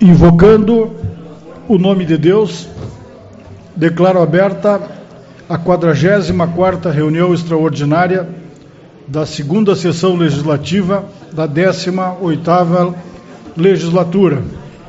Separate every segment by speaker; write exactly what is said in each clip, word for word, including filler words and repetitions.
Speaker 1: Invocando o nome de Deus, declaro aberta a quadragésima quarta reunião extraordinária da segunda sessão legislativa da décima oitava legislatura.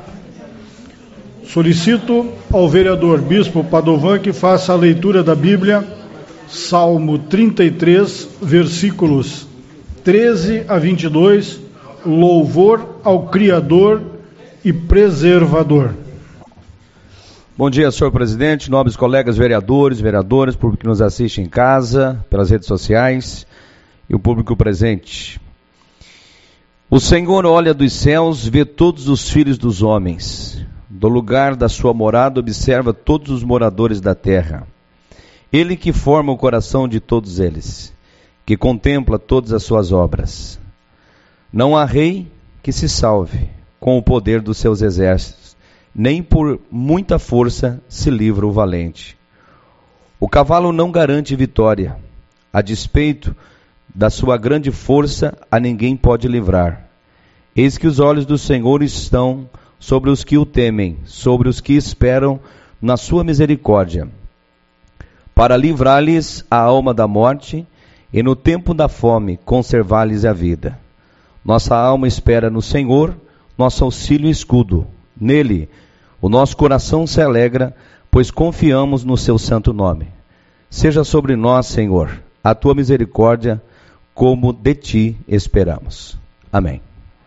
Speaker 1: Solicito ao vereador Bispo Padovan que faça a leitura da Bíblia, Salmo trinta e três, versículos treze a vinte e dois, louvor ao Criador e preservador.
Speaker 2: Bom dia, senhor presidente, nobres colegas vereadores, vereadoras, público que nos assiste em casa, pelas redes sociais e o público presente. O Senhor olha dos céus, vê todos os filhos dos homens. Do lugar da sua morada observa todos os moradores da terra. Ele que forma o coração de todos eles, que contempla todas as suas obras. Não há rei que se salve com o poder dos seus exércitos, nem por muita força se livra o valente. O cavalo não garante vitória, a despeito da sua grande força a ninguém pode livrar. Eis que os olhos do Senhor estão sobre os que o temem, sobre os que esperam na sua misericórdia, para livrar-lhes a alma da morte e no tempo da fome conservar-lhes a vida. Nossa alma espera no Senhor, nosso auxílio e escudo. Nele, o nosso coração se alegra, pois confiamos no seu santo nome. Seja sobre nós, Senhor, a tua misericórdia, como de ti esperamos. Amém.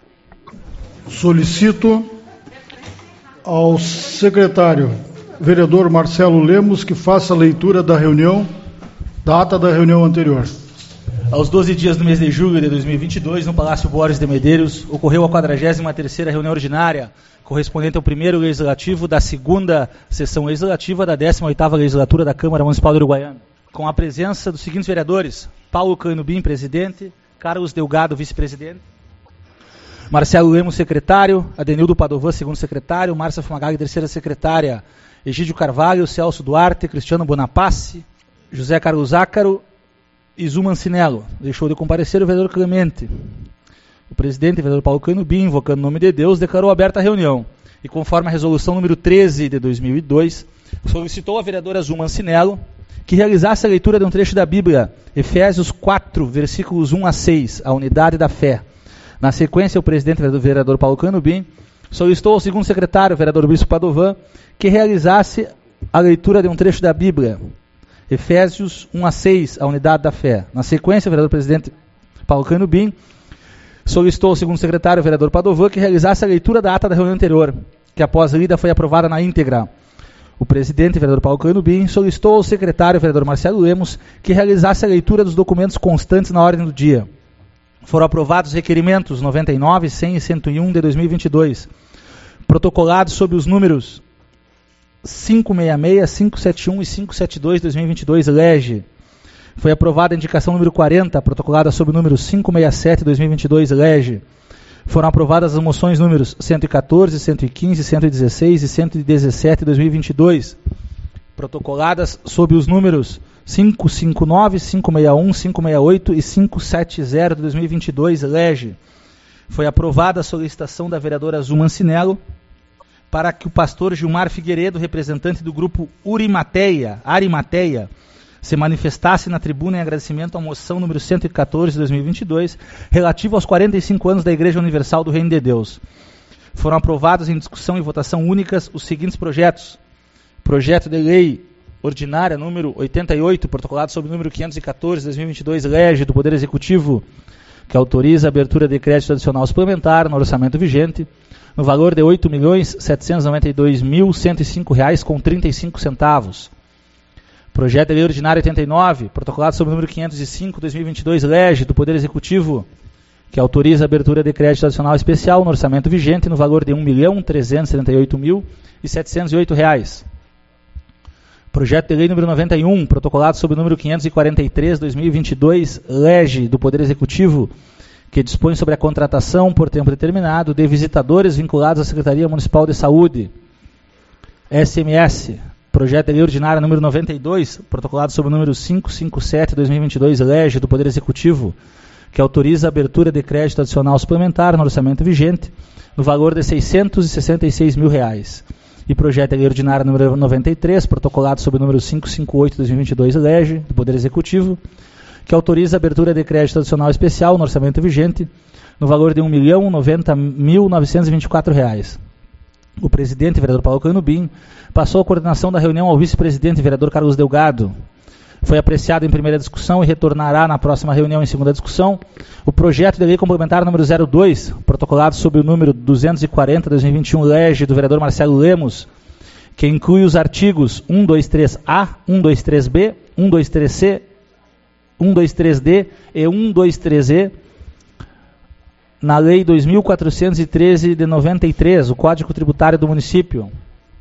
Speaker 1: Solicito ao secretário, vereador Marcelo Lemos, que faça a leitura da reunião, da ata da reunião anterior.
Speaker 3: Aos doze dias do mês de julho de dois mil e vinte e dois, no Palácio Borges de Medeiros, ocorreu a quadragésima terceira reunião ordinária, correspondente ao primeiro legislativo da segunda sessão legislativa da décima oitava legislatura da Câmara Municipal de Uruguaiana, com a presença dos seguintes vereadores: Paulo Canubim, presidente; Carlos Delgado, vice-presidente; Marcelo Lemos, secretário; Adenildo Padovan, segundo secretário; Márcia Fumagalli, terceira secretária; Egídio Carvalho, Celso Duarte, Cristiano Bonapassi, José Carlos Zácaro e Zuma Ancinello. Deixou de comparecer o vereador Clemente. O presidente, o vereador Paulo Canubim, invocando o nome de Deus, declarou aberta a reunião e, conforme a resolução número treze de dois mil e dois, solicitou à vereadora Zuma Ancinello que realizasse a leitura de um trecho da Bíblia, Efésios quatro, versículos um a seis, a unidade da fé. Na sequência, o presidente, o vereador Paulo Canubim, solicitou ao segundo secretário, o vereador Bispo Padovan, que realizasse a leitura de um trecho da Bíblia, Efésios um a seis, a unidade da fé. Na sequência, o vereador presidente Paulo Canubim solicitou ao segundo secretário, o vereador Padovan, que realizasse a leitura da ata da reunião anterior, que após a lida foi aprovada na íntegra. O presidente, o vereador Paulo Canubim, solicitou ao secretário, o vereador Marcelo Lemos, que realizasse a leitura dos documentos constantes na ordem do dia. Foram aprovados requerimentos noventa e nove, cem e cento e um de dois mil e vinte e dois, protocolados sob os números quinhentos e sessenta e seis, quinhentos e setenta e um e quinhentos e setenta e dois de dois mil e vinte e dois, lege. Foi aprovada a indicação número quarenta, protocolada sob o número quinhentos e sessenta e sete de dois mil e vinte e dois, lege. Foram aprovadas as moções números cento e catorze, cento e quinze, cento e dezesseis e cento e dezessete de dois mil e vinte e dois, protocoladas sob os números quinhentos e cinquenta e nove, quinhentos e sessenta e um, quinhentos e sessenta e oito e quinhentos e setenta de dois mil e vinte e dois, lege. Foi aprovada a solicitação da vereadora Zuma Ancinello para que o pastor Gilmar Figueiredo, representante do grupo Urimateia, Arimateia, se manifestasse na tribuna em agradecimento à moção número cento e catorze de dois mil e vinte e dois, relativa aos quarenta e cinco anos da Igreja Universal do Reino de Deus. Foram aprovados em discussão e votação únicas os seguintes projetos: projeto de lei ordinária número oitenta e oito, protocolado sob o número quinhentos e catorze de dois mil e vinte e dois, lege do Poder Executivo, que autoriza a abertura de crédito adicional suplementar no orçamento vigente, no valor de oito milhões setecentos e noventa e dois mil cento e cinco reais com trinta e cinco centavos. Projeto de lei ordinária oitenta e nove, protocolado sob o número quinhentos e cinco de dois mil e vinte e dois, lege do Poder Executivo, que autoriza a abertura de crédito adicional especial no orçamento vigente no valor de um milhão trezentos e setenta e oito mil setecentos e oito reais. Projeto de lei número noventa e um, protocolado sob o número quinhentos e quarenta e três de dois mil e vinte e dois, lege do Poder Executivo, que dispõe sobre a contratação por tempo determinado de visitadores vinculados à Secretaria Municipal de Saúde, S M S. Projeto de lei ordinária número noventa e dois, protocolado sob o número quinhentos e cinquenta e sete de dois mil e vinte e dois, lege do Poder Executivo, que autoriza a abertura de crédito adicional suplementar no orçamento vigente, no valor de seiscentos e sessenta e seis mil reais. E projeto de lei ordinária número noventa e três, protocolado sob o número quinhentos e cinquenta e oito barra dois mil e vinte e dois, lege, do Poder Executivo, que autoriza a abertura de crédito adicional especial no orçamento vigente, no valor de um milhão noventa mil novecentos e vinte e quatro reais. O presidente, vereador Paulo Canubim, passou a coordenação da reunião ao vice-presidente, vereador Carlos Delgado. Foi apreciado em primeira discussão e retornará na próxima reunião em segunda discussão o projeto de lei complementar número zero dois, protocolado sob o número duzentos e quarenta barra dois mil e vinte e um, lege, do vereador Marcelo Lemos, que inclui os artigos cento e vinte e três A, cento e vinte e três B, cento e vinte e três C, cento e vinte e três D e cento e vinte e três E, na Lei dois mil quatrocentos e treze de noventa e três, o Código Tributário do Município.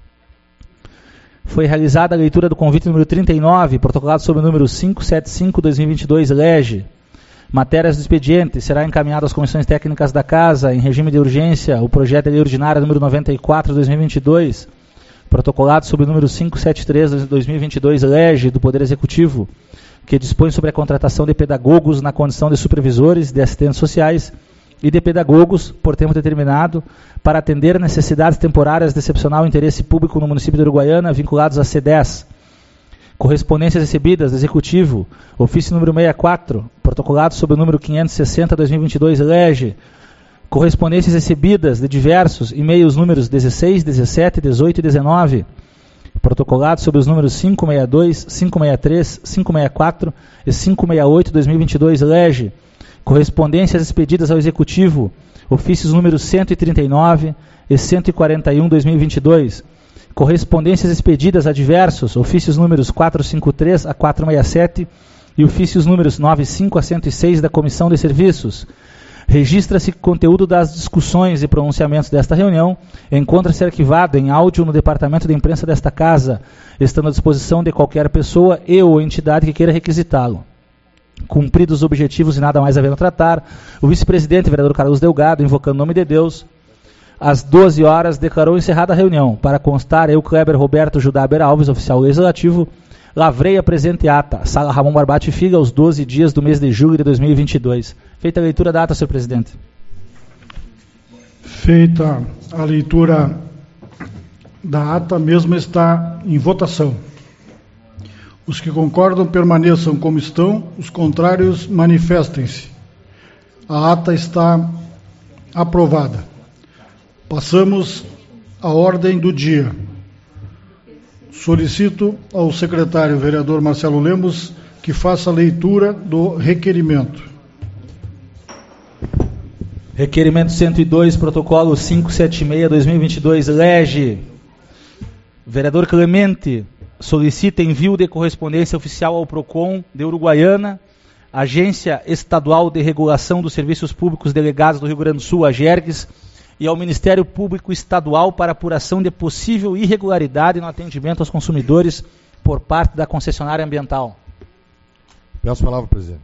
Speaker 3: Foi realizada a leitura do convite número trinta e nove, protocolado sob o número quinhentos e setenta e cinco barra dois mil e vinte e dois, lege. Matérias do expediente. Será encaminhado às comissões técnicas da Casa, em regime de urgência, o projeto de lei ordinária número noventa e quatro barra dois mil e vinte e dois, protocolado sob o número quinhentos e setenta e três barra dois mil e vinte e dois, lege, do Poder Executivo, que dispõe sobre a contratação de pedagogos na condição de supervisores, de assistentes sociais e de pedagogos, por tempo determinado, para atender necessidades temporárias de excepcional interesse público no município de Uruguaiana, vinculados à C dez. Correspondências recebidas do Executivo, ofício número sessenta e quatro, protocolado sob o número quinhentos e sessenta barra dois mil e vinte e dois, lege. Correspondências recebidas de diversos e-mails números dezesseis, dezessete, dezoito e dezenove, protocolado sob os números quinhentos e sessenta e dois, quinhentos e sessenta e três, quinhentos e sessenta e quatro e quinhentos e sessenta e oito barra dois mil e vinte e dois, lege. Correspondências expedidas ao Executivo, ofícios números cento e trinta e nove e cento e quarenta e um barra dois mil e vinte e dois. Correspondências expedidas a diversos, ofícios números quatrocentos e cinquenta e três a quatrocentos e sessenta e sete e ofícios números noventa e cinco a cento e seis da Comissão de Serviços. Registra-se que o conteúdo das discussões e pronunciamentos desta reunião encontra-se arquivado em áudio no Departamento de Imprensa desta Casa, estando à disposição de qualquer pessoa e ou entidade que queira requisitá-lo. Cumpridos os objetivos e nada mais havendo a tratar, o vice-presidente, vereador Carlos Delgado, invocando o nome de Deus, às doze horas, declarou encerrada a reunião. Para constar, eu, Kleber Roberto Judaber Alves, oficial legislativo, lavrei a presente ata, Sala Ramon Barbati Figa, aos doze dias do mês de julho de dois mil e vinte e dois. Feita a leitura da ata, senhor presidente.
Speaker 1: Feita a leitura da ata, a mesma está em votação. Os que concordam permaneçam como estão, os contrários manifestem-se. A ata está aprovada. Passamos à ordem do dia. Solicito ao secretário vereador Marcelo Lemos que faça a leitura do requerimento.
Speaker 3: Requerimento cento e dois, protocolo quinhentos e setenta e seis barra dois mil e vinte e dois, lege. Vereador Clemente solicita envio de correspondência oficial ao PROCON de Uruguaiana, Agência Estadual de Regulação dos Serviços Públicos Delegados do Rio Grande do Sul, AGERGS, e ao Ministério Público Estadual para apuração de possível irregularidade no atendimento aos consumidores por parte da concessionária ambiental.
Speaker 4: Peço a palavra, presidente.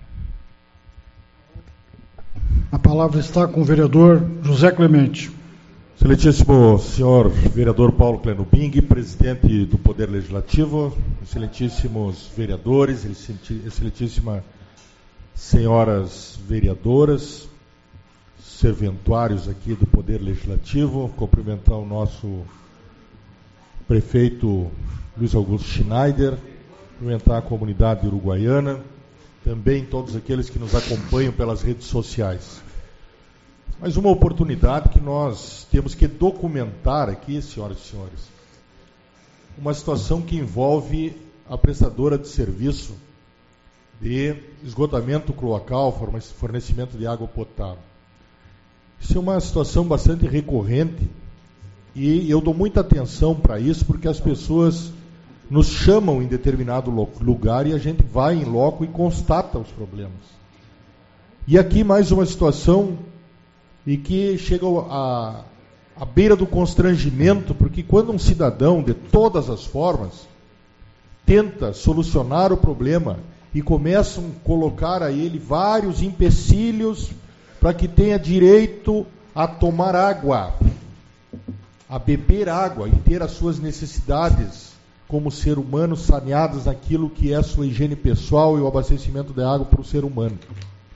Speaker 1: A palavra está com o vereador José Clemente.
Speaker 4: Excelentíssimo senhor vereador Paulo Canubim, presidente do Poder Legislativo, excelentíssimos vereadores, excelentíssimas senhoras vereadoras, serventuários aqui do Poder Legislativo, cumprimentar o nosso prefeito Luiz Augusto Schneider, cumprimentar a comunidade uruguaiana, também todos aqueles que nos acompanham pelas redes sociais. Mais uma oportunidade que nós temos que documentar aqui, senhoras e senhores, uma situação que envolve a prestadora de serviço de esgotamento cloacal, fornecimento de água potável. Isso é uma situação bastante recorrente e eu dou muita atenção para isso porque as pessoas nos chamam em determinado lugar e a gente vai em loco e constata os problemas. E aqui mais uma situação e que chega à, à beira do constrangimento, porque quando um cidadão, de todas as formas, tenta solucionar o problema e começam a colocar a ele vários empecilhos para que tenha direito a tomar água, a beber água e ter as suas necessidades como ser humano saneadas naquilo que é a sua higiene pessoal e o abastecimento de água para o ser humano.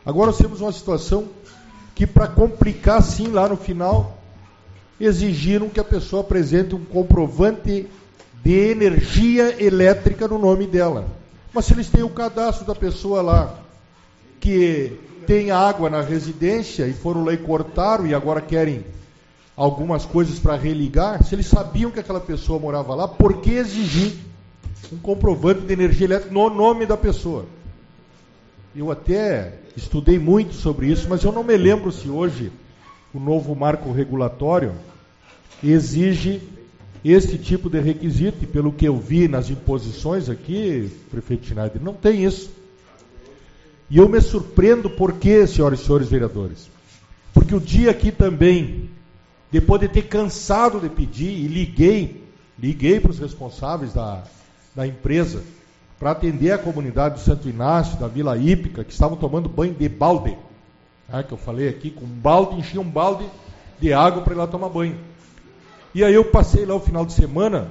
Speaker 4: Agora nós temos uma situação que, para complicar, sim, lá no final, exigiram que a pessoa apresente um comprovante de energia elétrica no nome dela. Mas se eles têm o cadastro da pessoa lá, que tem água na residência, e foram lá e cortaram, e agora querem algumas coisas para religar, se eles sabiam que aquela pessoa morava lá, por que exigir um comprovante de energia elétrica no nome da pessoa? Eu até estudei muito sobre isso, mas eu não me lembro se hoje o novo marco regulatório exige este tipo de requisito, e pelo que eu vi nas imposições aqui, prefeito Schneider, não tem isso. E eu me surpreendo por quê, senhoras e senhores vereadores? Porque o dia aqui também, depois de ter cansado de pedir, e liguei, liguei para os responsáveis da, da empresa, para atender a comunidade do Santo Inácio, da Vila Hípica, que estavam tomando banho de balde, né, que eu falei aqui, com um balde, enchia um balde de água para ir lá tomar banho. E aí eu passei lá o final de semana,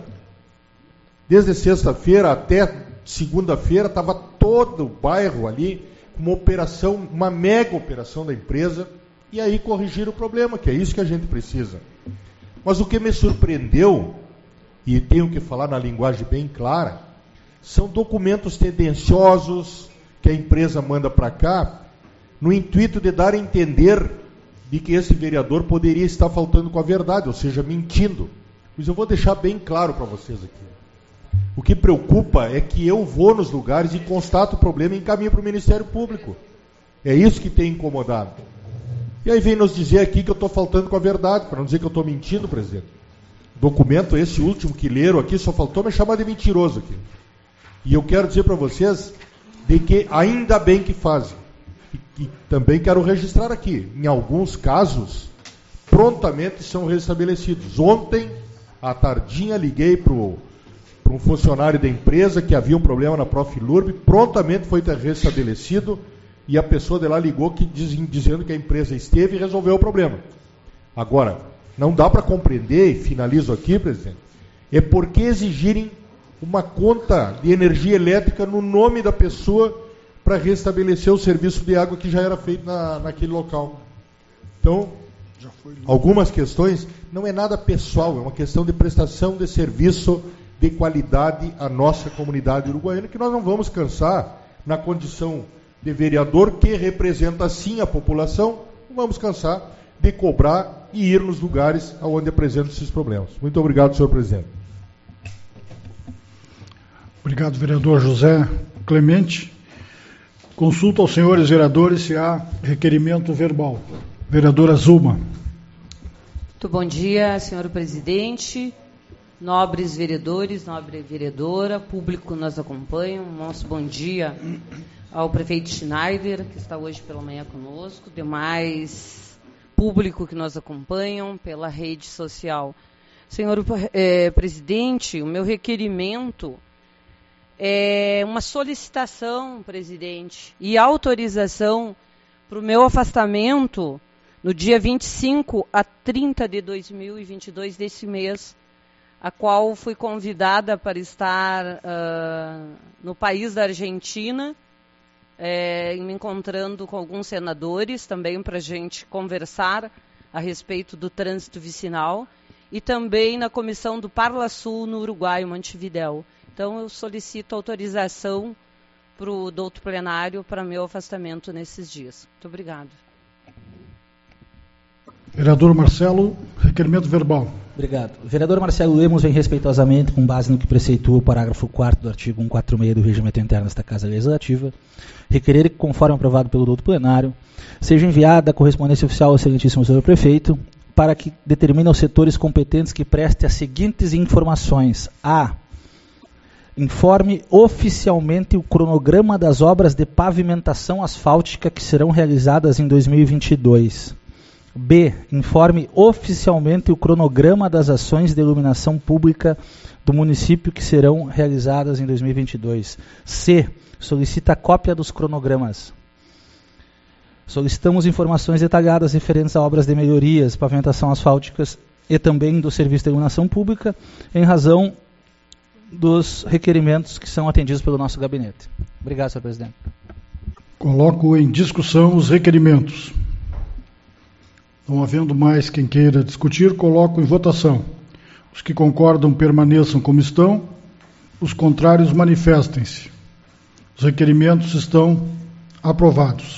Speaker 4: desde sexta-feira até segunda-feira, estava todo o bairro ali, uma operação, uma mega operação da empresa, e aí corrigiram o problema, que é isso que a gente precisa. Mas o que me surpreendeu, e tenho que falar na linguagem bem clara, são documentos tendenciosos que a empresa manda para cá, no intuito de dar a entender de que esse vereador poderia estar faltando com a verdade, ou seja, mentindo. Mas eu vou deixar bem claro para vocês aqui. O que preocupa é que eu vou nos lugares e constato o problema e encaminho para o Ministério Público. É isso que tem incomodado. E aí vem nos dizer aqui que eu estou faltando com a verdade, para não dizer que eu estou mentindo, presidente. Documento esse último que leram aqui, só faltou me chamar de mentiroso aqui. E eu quero dizer para vocês de que ainda bem que fazem. E, e também quero registrar aqui, em alguns casos, prontamente são restabelecidos. Ontem, à tardinha, liguei para um funcionário da empresa que havia um problema na Profilurb, prontamente foi restabelecido, e a pessoa de lá ligou que, diz, dizendo que a empresa esteve e resolveu o problema. Agora, não dá para compreender, e finalizo aqui, presidente, é por que exigirem uma conta de energia elétrica no nome da pessoa para restabelecer o serviço de água que já era feito na, naquele local. Então, algumas questões, não é nada pessoal, é uma questão de prestação de serviço de qualidade à nossa comunidade uruguaiana, que nós não vamos cansar na condição de vereador que representa sim a população, não vamos cansar de cobrar e ir nos lugares onde apresentam esses problemas. Muito obrigado, senhor presidente.
Speaker 1: Obrigado, vereador José Clemente. Consulta aos senhores vereadores se há requerimento verbal. Vereadora Zuma.
Speaker 5: Muito bom dia, senhor presidente, nobres vereadores, nobre vereadora, público que nos acompanha. Nosso bom dia ao prefeito Schneider, que está hoje pela manhã conosco, demais público que nos acompanham pela rede social. Senhor eh, presidente, o meu requerimento é uma solicitação, presidente, e autorização para o meu afastamento no dia vinte e cinco a trinta de dois mil e vinte e dois desse mês, a qual fui convidada para estar uh, no país da Argentina, é, me encontrando com alguns senadores também para a gente conversar a respeito do trânsito vicinal, e também na comissão do Parla Sul no Uruguai, Montevidéu. Então, eu solicito autorização para o douto plenário para meu afastamento nesses dias. Muito obrigado.
Speaker 1: Vereador Marcelo, requerimento verbal.
Speaker 3: Obrigado. O vereador Marcelo Lemos vem respeitosamente, com base no que preceitua o parágrafo quarto do artigo cento e quarenta e seis do Regimento Interno desta Casa Legislativa, requerer que, conforme aprovado pelo douto plenário, seja enviada a correspondência oficial ao excelentíssimo senhor prefeito para que determine aos setores competentes que preste as seguintes informações. A. Informe oficialmente o cronograma das obras de pavimentação asfáltica que serão realizadas em dois mil e vinte e dois. B. Informe oficialmente o cronograma das ações de iluminação pública do município que serão realizadas em dois mil e vinte e dois. C. Solicita cópia dos cronogramas. Solicitamos informações detalhadas referentes a obras de melhorias, pavimentação asfálticas e também do serviço de iluminação pública, em razão dos requerimentos que são atendidos pelo nosso gabinete. Obrigado, senhor presidente.
Speaker 1: Coloco em discussão os requerimentos. Não havendo mais quem queira discutir, coloco em votação. Os que concordam permaneçam como estão, os contrários manifestem-se. Os requerimentos estão aprovados.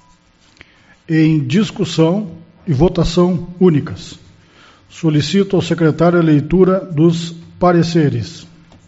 Speaker 1: Em discussão e votação únicas. Solicito ao secretário a leitura dos pareceres.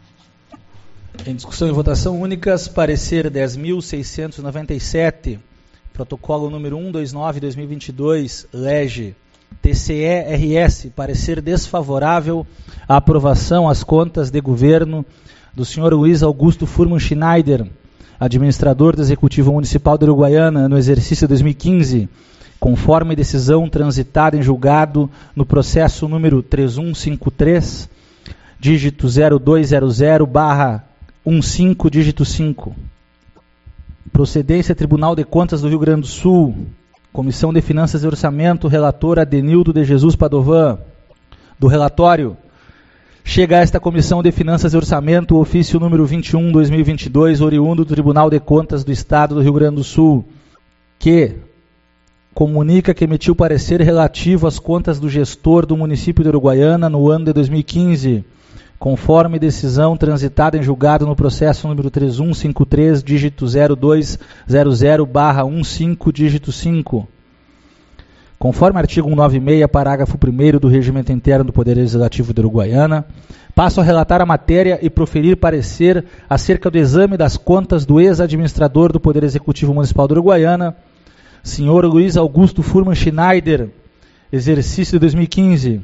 Speaker 3: Em discussão e votação únicas, parecer dez mil seiscentos e noventa e sete, protocolo número cento e vinte e nove barra dois mil e vinte e dois, lege T C E R S, parecer desfavorável à aprovação às contas de governo do senhor Luiz Augusto Furman Schneider, administrador do Executivo Municipal de Uruguaiana, no exercício dois mil e quinze, conforme decisão transitada em julgado no processo número três um cinco três, dígito zero dois zero zero barra quinze, dígito cinco. Procedência Tribunal de Contas do Rio Grande do Sul, Comissão de Finanças e Orçamento, relator Adenildo de Jesus Padovan. Do relatório, chega a esta Comissão de Finanças e Orçamento o ofício número vinte e um barra dois mil e vinte e dois, oriundo do Tribunal de Contas do Estado do Rio Grande do Sul, que comunica que emitiu parecer relativo às contas do gestor do município de Uruguaiana no ano de dois mil e quinze, conforme decisão transitada em julgado no processo número três um cinco três, dígito zero dois zero zero barra quinze, dígito cinco. Conforme artigo cento e noventa e seis, parágrafo primeiro do Regimento Interno do Poder Legislativo de Uruguaiana, passo a relatar a matéria e proferir parecer acerca do exame das contas do ex-administrador do Poder Executivo Municipal de Uruguaiana, senhor Luiz Augusto Furman Schneider, exercício de dois mil e quinze.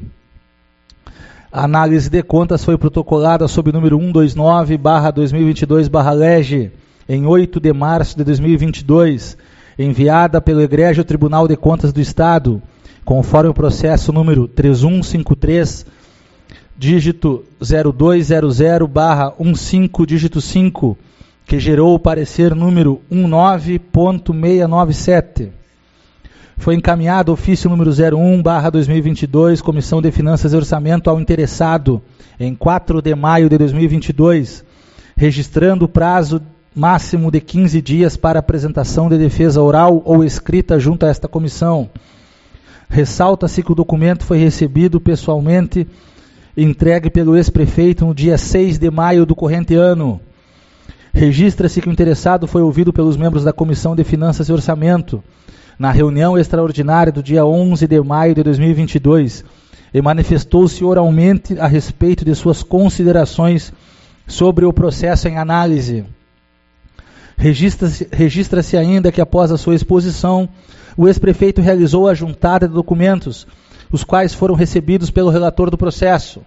Speaker 3: A análise de contas foi protocolada sob o número cento e vinte e nove barra dois mil e vinte e dois barra lege, em oito de março de dois mil e vinte e dois, enviada pelo Egrégio Tribunal de Contas do Estado, conforme o processo número três um cinco três, dígito zero dois zero zero barra quinze, dígito cinco, que gerou o parecer número dezenove ponto seiscentos e noventa e sete. Foi encaminhado ofício número zero um barra dois mil e vinte e dois, Comissão de Finanças e Orçamento ao interessado, em quatro de maio de dois mil e vinte e dois, registrando o prazo máximo de quinze dias para apresentação de defesa oral ou escrita junto a esta comissão. Ressalta-se que o documento foi recebido pessoalmente e entregue pelo ex-prefeito no dia seis de maio do corrente ano. Registra-se que o interessado foi ouvido pelos membros da Comissão de Finanças e Orçamento na reunião extraordinária do dia onze de maio de dois mil e vinte e dois e manifestou-se oralmente a respeito de suas considerações sobre o processo em análise. Registra-se, registra-se ainda que após a sua exposição, o ex-prefeito realizou a juntada de documentos, os quais foram recebidos pelo relator do processo.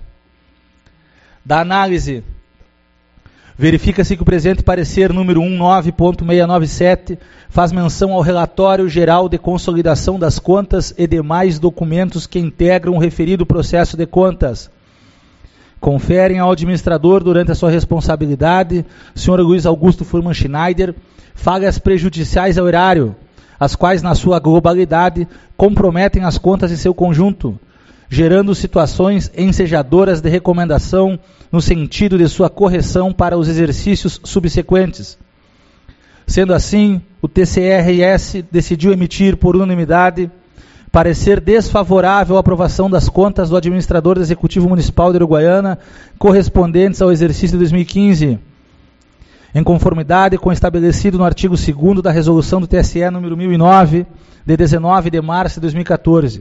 Speaker 3: Da análise, verifica-se que o presente parecer número dezenove ponto seiscentos e noventa e sete faz menção ao relatório geral de consolidação das contas e demais documentos que integram o referido processo de contas. Conferem ao administrador, durante a sua responsabilidade, senhor Luiz Augusto Furman Schneider, falhas prejudiciais ao erário, as quais, na sua globalidade, comprometem as contas em seu conjunto, gerando situações ensejadoras de recomendação no sentido de sua correção para os exercícios subsequentes. Sendo assim, o T C R S decidiu emitir por unanimidade parecer desfavorável à aprovação das contas do administrador do Executivo Municipal de Uruguaiana correspondentes ao exercício de dois mil e quinze, em conformidade com o estabelecido no artigo segundo da resolução do T S E número mil e nove, de dezenove de março de dois mil e quatorze.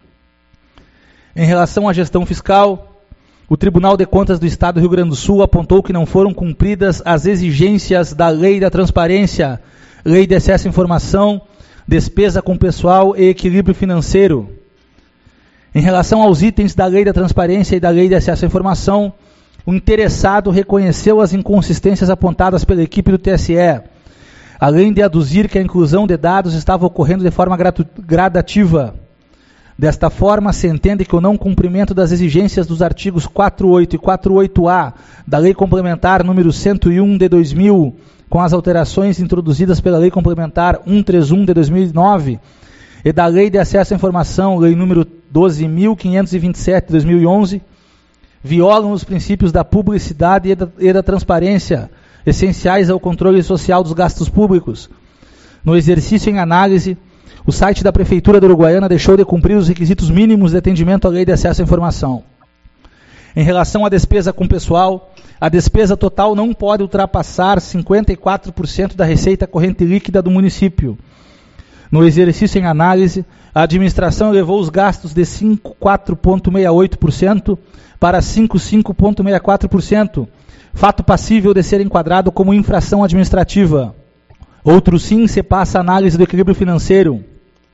Speaker 3: Em relação à gestão fiscal, o Tribunal de Contas do Estado do Rio Grande do Sul apontou que não foram cumpridas as exigências da Lei da Transparência, Lei de Acesso à Informação, Despesa com Pessoal e Equilíbrio Financeiro. Em relação aos itens da Lei da Transparência e da Lei de Acesso à Informação, o interessado reconheceu as inconsistências apontadas pela equipe do T S E, além de aduzir que a inclusão de dados estava ocorrendo de forma gradativa. Desta forma, se entende que o não cumprimento das exigências dos artigos quatro ponto oito e quatro ponto oito A da Lei Complementar número cento e um de dois mil, com as alterações introduzidas pela Lei Complementar cento e trinta e um de dois mil e nove, e da Lei de Acesso à Informação, Lei número doze mil quinhentos e vinte e sete de dois mil e onze, violam os princípios da publicidade e da, e da transparência, essenciais ao controle social dos gastos públicos, No exercício em análise, o site da Prefeitura de Uruguaiana deixou de cumprir os requisitos mínimos de atendimento à Lei de Acesso à Informação. Em relação à despesa com pessoal, a despesa total não pode ultrapassar cinquenta e quatro por cento da receita corrente líquida do município. No exercício em análise, a administração elevou os gastos de cinco vírgula quatro por sessenta e oito por cento para cinco vírgula cinco por sessenta e quatro por cento, fato passível de ser enquadrado como infração administrativa. Outro sim se passa a análise do equilíbrio financeiro.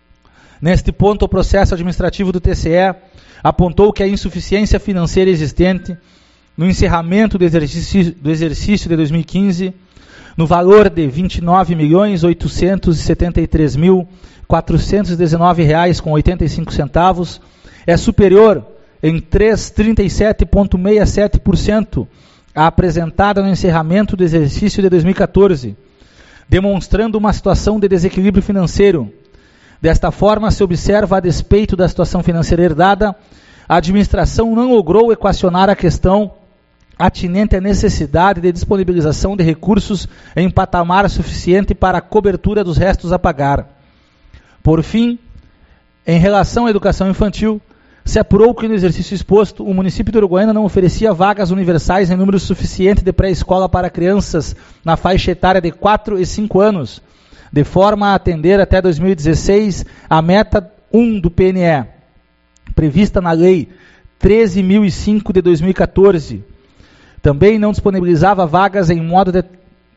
Speaker 3: Neste ponto, o processo administrativo do T C E apontou que a insuficiência financeira existente no encerramento do exercício, do exercício de dois mil e quinze, no valor de vinte e nove milhões oitocentos e setenta e três mil quatrocentos e dezenove reais com oitenta e cinco centavos, é superior em trezentos e trinta e sete vírgula sessenta e sete por cento à apresentada no encerramento do exercício de dois mil e quatorze, demonstrando uma situação de desequilíbrio financeiro. Desta forma, se observa, a despeito da situação financeira herdada, a administração não logrou equacionar a questão atinente à necessidade de disponibilização de recursos em patamar suficiente para a cobertura dos restos a pagar. Por fim, em relação à educação infantil, se apurou que no exercício exposto, o município de Uruguaiana não oferecia vagas universais em número suficiente de pré-escola para crianças na faixa etária de quatro e cinco anos, de forma a atender até dois mil e dezesseis a meta um do P N E, prevista na Lei treze mil e cinco de dois mil e quatorze. Também não disponibilizava vagas em modo de...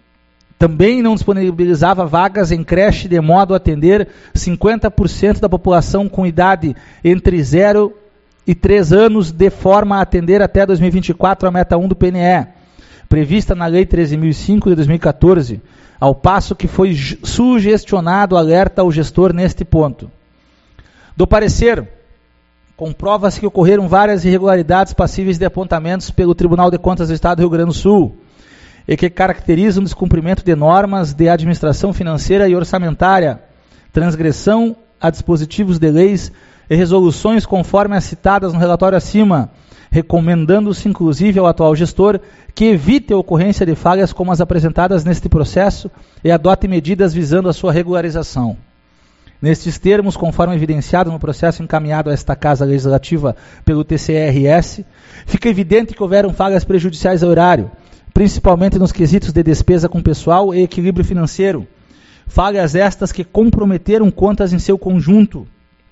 Speaker 3: Também não disponibilizava vagas em creche de modo a atender cinquenta por cento da população com idade entre zero e três anos, de forma a atender até dois mil e vinte e quatro a meta um do P N E, prevista na Lei treze mil e cinco de dois mil e quatorze, ao passo que foi sugestionado alerta ao gestor neste ponto. Do parecer, comprova-se que ocorreram várias irregularidades passíveis de apontamentos pelo Tribunal de Contas do Estado do Rio Grande do Sul e que caracterizam o descumprimento de normas de administração financeira e orçamentária, transgressão a dispositivos de leis e resoluções conforme as citadas no relatório acima, recomendando-se inclusive ao atual gestor que evite a ocorrência de falhas como as apresentadas neste processo e adote medidas visando a sua regularização. Nestes termos, conforme evidenciado no processo encaminhado a esta Casa Legislativa pelo T C R S, fica evidente que houveram falhas prejudiciais ao erário, principalmente nos quesitos de despesa com pessoal e equilíbrio financeiro. Falhas estas que comprometeram contas em seu conjunto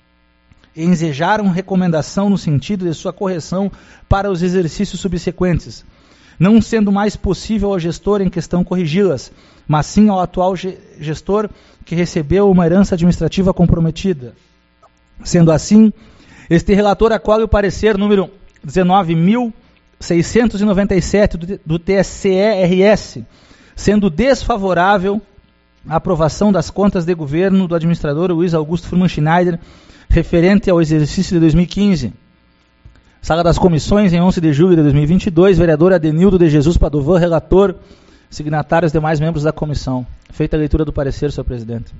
Speaker 3: e ensejaram recomendação no sentido de sua correção para os exercícios subsequentes, não sendo mais possível ao gestor em questão corrigi-las, mas sim ao atual gestor que recebeu uma herança administrativa comprometida. Sendo assim, este relator acolhe o parecer número dezenove mil seiscentos e noventa e sete do T C E R S, sendo desfavorável a aprovação das contas de governo do administrador Luiz Augusto Furman Schneider, referente ao exercício de dois mil e quinze. Sala das Comissões, em onze de julho de dois mil e vinte e dois, vereador Adenildo de Jesus Padovan, relator, signatários demais membros da comissão. Feita a leitura do parecer, senhor presidente.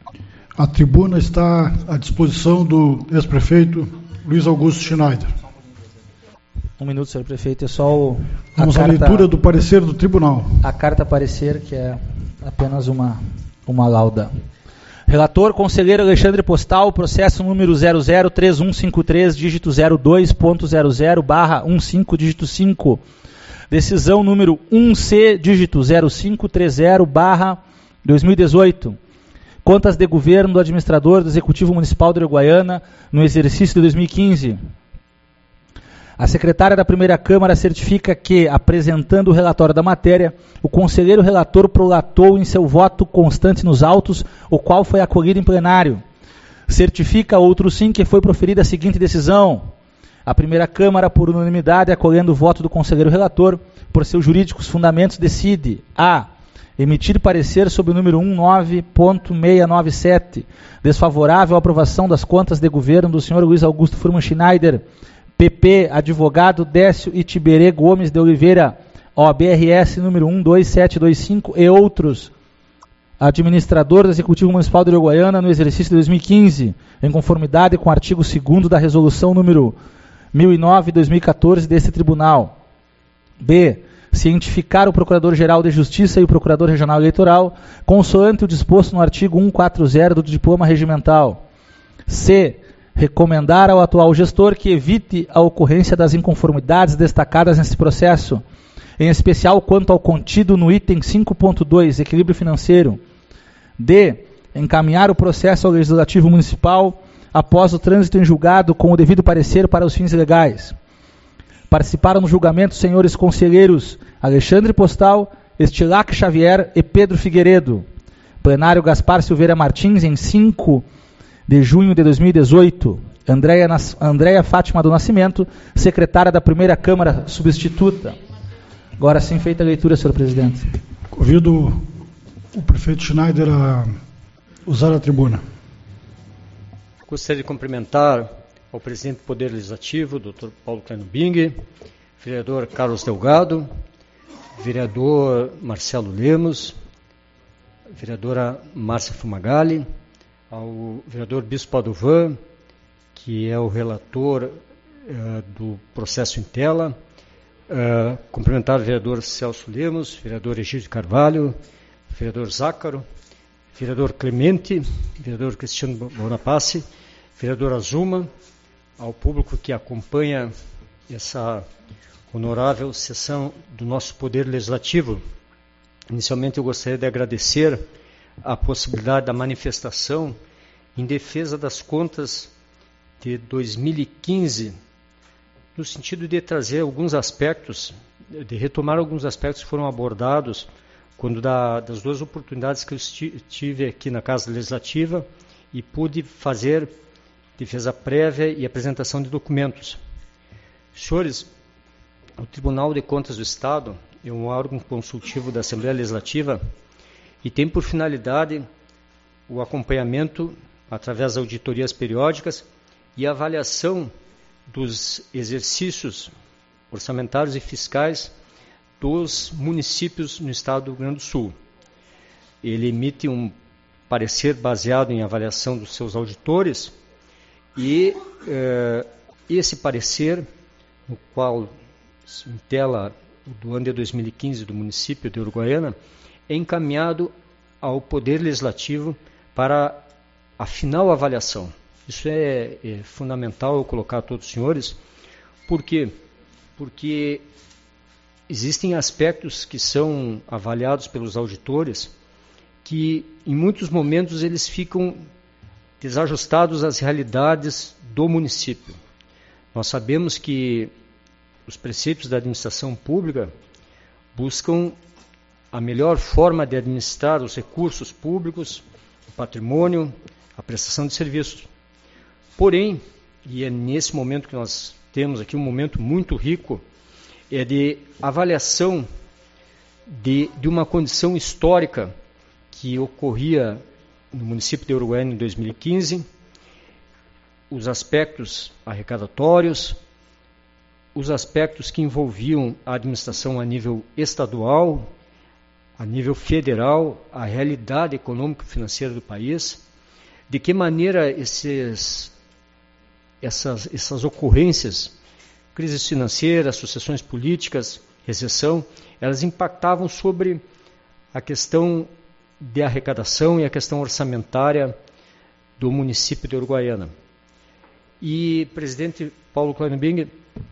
Speaker 1: A tribuna está à disposição do ex-prefeito Luiz Augusto Schneider.
Speaker 3: Um minuto, senhor prefeito, é só o, a
Speaker 1: Vamos
Speaker 3: carta,
Speaker 1: à leitura do parecer do tribunal.
Speaker 3: A carta parecer, que é apenas uma, uma lauda. Relator, conselheiro Alexandre Postal, processo número zero zero três um cinco três, dígito zero dois ponto zero zero barra quinze, dígito cinco. Decisão número um C, dígito zero cinco três zero barra dois mil e dezoito. Contas de governo do administrador do Executivo Municipal de Uruguaiana no exercício de dois mil e quinze. A secretária da primeira Câmara certifica que, apresentando o relatório da matéria, o conselheiro relator prolatou em seu voto constante nos autos, o qual foi acolhido em plenário. Certifica outro sim que foi proferida a seguinte decisão. A primeira Câmara, por unanimidade, acolhendo o voto do conselheiro relator, por seus jurídicos fundamentos, decide a. Emitir parecer sobre o número dezenove ponto seiscentos e noventa e sete, desfavorável à aprovação das contas de governo do senhor Luiz Augusto Furman Schneider, P P, advogado Décio Itiberê Gomes de Oliveira, O B R S número um dois sete dois cinco e outros, administrador do Executivo Municipal de Uruguaiana no exercício de dois mil e quinze, em conformidade com o artigo segundo da resolução número mil e nove de dois mil e quatorze deste tribunal. B. cientificar o Procurador-Geral de Justiça e o Procurador Regional Eleitoral, consoante o disposto no artigo cento e quarenta do Diploma Regimental. C. Recomendar ao atual gestor que evite a ocorrência das inconformidades destacadas nesse processo, em especial quanto ao contido no item cinco ponto dois, equilíbrio financeiro. D. Encaminhar o processo ao Legislativo Municipal após o trânsito em julgado com o devido parecer para os fins legais. Participaram no julgamento os senhores conselheiros Alexandre Postal, Estilac Xavier e Pedro Figueiredo. Plenário Gaspar Silveira Martins, em cinco de junho de dois mil e dezoito. Andréia, Nas... Andréia Fátima do Nascimento, secretária da primeira Câmara substituta. Agora sim, feita a leitura, senhor presidente.
Speaker 1: Convido o prefeito Schneider a usar a tribuna.
Speaker 6: Gostaria de cumprimentar ao presidente do Poder Legislativo, doutor Paulo Kleinobing, vereador Carlos Delgado, vereador Marcelo Lemos, vereadora Márcia Fumagalli, ao vereador Bispo Padovan, que é o relator uh, do processo em tela, uh, cumprimentar o vereador Celso Lemos, vereador Egídio Carvalho, vereador Zácaro, vereador Clemente, vereador Cristiano Bonapace, vereador Azuma, ao público que acompanha essa honorável sessão do nosso Poder Legislativo. Inicialmente eu gostaria de agradecer a possibilidade da manifestação em defesa das contas de dois mil e quinze, no sentido de trazer alguns aspectos, de retomar alguns aspectos que foram abordados quando da, das duas oportunidades que eu tive aqui na Casa Legislativa e pude fazer defesa prévia e apresentação de documentos. Senhores, o Tribunal de Contas do Estado é um órgão consultivo da Assembleia Legislativa e tem por finalidade o acompanhamento através das auditorias periódicas e a avaliação dos exercícios orçamentários e fiscais dos municípios no estado do Rio Grande do Sul. Ele emite um parecer baseado em avaliação dos seus auditores e eh, esse parecer, no qual se tela do ano de dois mil e quinze do município de Uruguaiana, é encaminhado ao Poder Legislativo para a final avaliação. Isso é, é fundamental eu colocar a todos os senhores. Por quê? Porque existem aspectos que são avaliados pelos auditores que, em muitos momentos, eles ficam desajustados às realidades do município. Nós sabemos que os preceitos da administração pública buscam a melhor forma de administrar os recursos públicos, o patrimônio, a prestação de serviços. Porém, e é nesse momento que nós temos aqui um momento muito rico, é de avaliação de, de uma condição histórica que ocorria no município de Uruguaiana em dois mil e quinze, os aspectos arrecadatórios, os aspectos que envolviam a administração a nível estadual, a nível federal, a realidade econômico-financeira do país, de que maneira esses, essas, essas ocorrências, crises financeiras, sucessões políticas, recessão, elas impactavam sobre a questão de arrecadação e a questão orçamentária do município de Uruguaiana. E, presidente Paulo Kleinobing,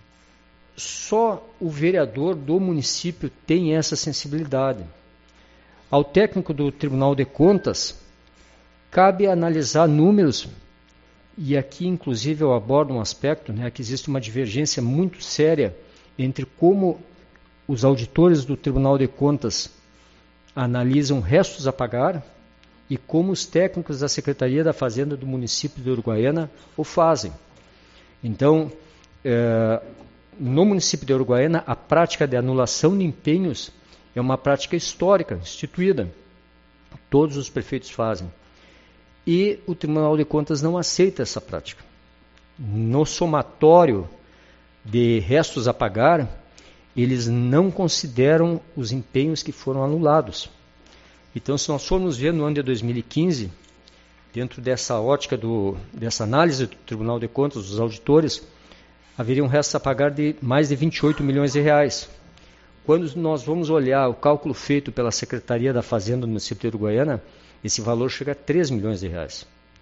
Speaker 6: só o vereador do município tem essa sensibilidade. Ao técnico do Tribunal de Contas, cabe analisar números, e aqui, inclusive, eu abordo um aspecto, né, que existe uma divergência muito séria entre como os auditores do Tribunal de Contas analisam restos a pagar e como os técnicos da Secretaria da Fazenda do município de Uruguaiana o fazem. Então, é, no município de Uruguaiana, a prática de anulação de empenhos é uma prática histórica, instituída. Todos os prefeitos fazem. E o Tribunal de Contas não aceita essa prática. No somatório de restos a pagar, eles não consideram os empenhos que foram anulados. Então, se nós formos ver no ano de dois mil e quinze, dentro dessa ótica, do, dessa análise do Tribunal de Contas, dos auditores, haveria um resto a pagar de mais de vinte e oito milhões de reais. quando nós vamos olhar o cálculo feito pela Secretaria da Fazenda do município de Uruguaiana, esse valor chega a três milhões de reais.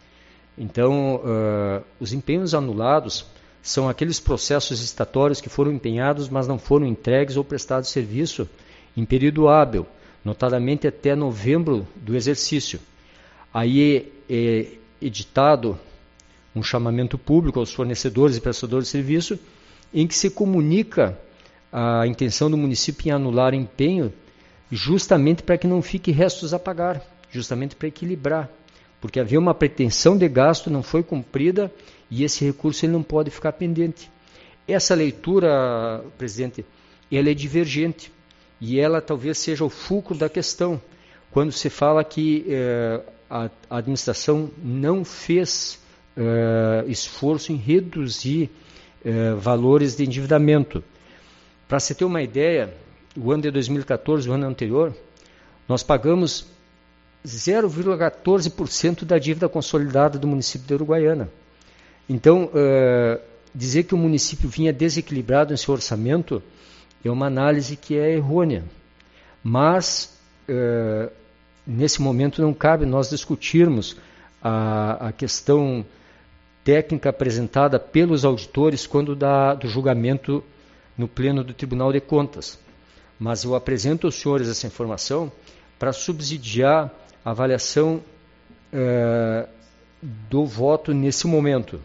Speaker 6: Então, uh, os empenhos anulados são aqueles processos estatórios que foram empenhados, mas não foram entregues ou prestados serviço em período hábil, notadamente até novembro do exercício. Aí é, é editado um chamamento público aos fornecedores e prestadores de serviço, em que se comunica a intenção do município em anular empenho, justamente para que não fique restos a pagar, justamente para equilibrar, porque havia uma pretensão de gasto, não foi cumprida, e esse recurso ele não pode ficar pendente. Essa leitura, presidente, ela é divergente, e ela talvez seja o fulcro da questão, quando se fala que eh, a, a administração não fez eh, esforço em reduzir eh, valores de endividamento. Para se ter uma ideia, o ano de dois mil e quatorze, o ano anterior, nós pagamos zero vírgula quatorze por cento da dívida consolidada do município de Uruguaiana. Então, uh, dizer que o município vinha desequilibrado em seu orçamento é uma análise que é errônea. Mas, uh, nesse momento, não cabe nós discutirmos a, a questão técnica apresentada pelos auditores quando da, do julgamento no pleno do Tribunal de Contas. Mas eu apresento aos senhores essa informação para subsidiar a avaliação uh, do voto nesse momento.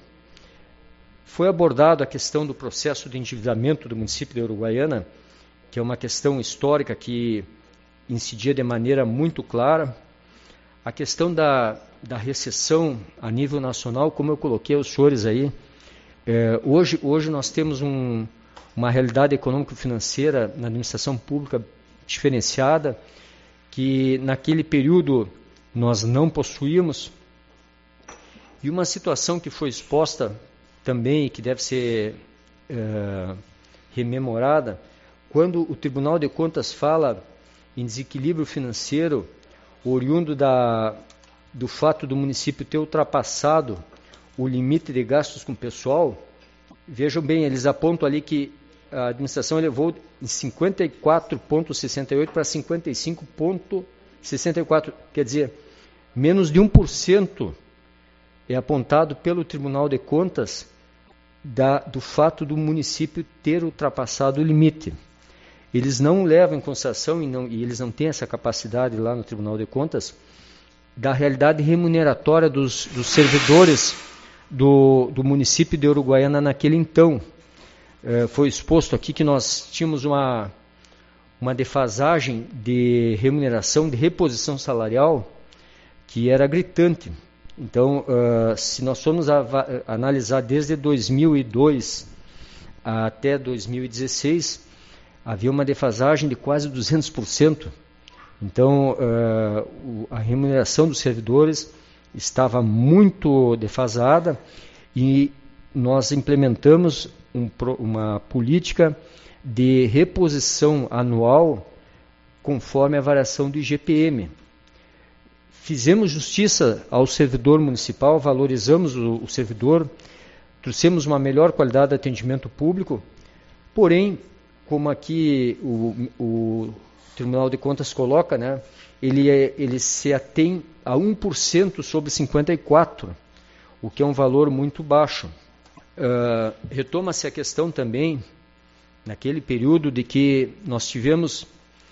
Speaker 6: Foi abordado a questão do processo de endividamento do município de Uruguaiana, que é uma questão histórica que incidia de maneira muito clara. A questão da, da recessão a nível nacional, como eu coloquei aos senhores aí, é, hoje, hoje nós temos um, uma realidade econômico-financeira na administração pública diferenciada, que naquele período nós não possuímos, e uma situação que foi exposta também, que deve ser é, rememorada, quando o Tribunal de Contas fala em desequilíbrio financeiro oriundo da, do fato do município ter ultrapassado o limite de gastos com pessoal. Vejam bem, eles apontam ali que a administração elevou em cinquenta e quatro vírgula sessenta e oito para cinquenta e cinco vírgula sessenta e quatro, quer dizer, menos de um por cento é apontado pelo Tribunal de Contas da, do fato do município ter ultrapassado o limite. Eles não levam em consideração, e, não, e eles não têm essa capacidade lá no Tribunal de Contas, da realidade remuneratória dos, dos servidores do, do município de Uruguaiana naquele então. É, foi exposto aqui que nós tínhamos uma, uma defasagem de remuneração, de reposição salarial, que era gritante. Então, uh, se nós formos a, a, analisar desde dois mil e dois até dois mil e dezesseis, havia uma defasagem de quase duzentos por cento. Então, uh, o, a remuneração dos servidores estava muito defasada e nós implementamos um, uma política de reposição anual conforme a variação do I G P M. Fizemos justiça ao servidor municipal, valorizamos o, o servidor, trouxemos uma melhor qualidade de atendimento público, porém, como aqui o, o Tribunal de Contas coloca, né, ele, é, ele se atém a um por cento sobre cinquenta e quatro por cento, o que é um valor muito baixo. Uh, retoma-se a questão também, naquele período, de que nós tivemos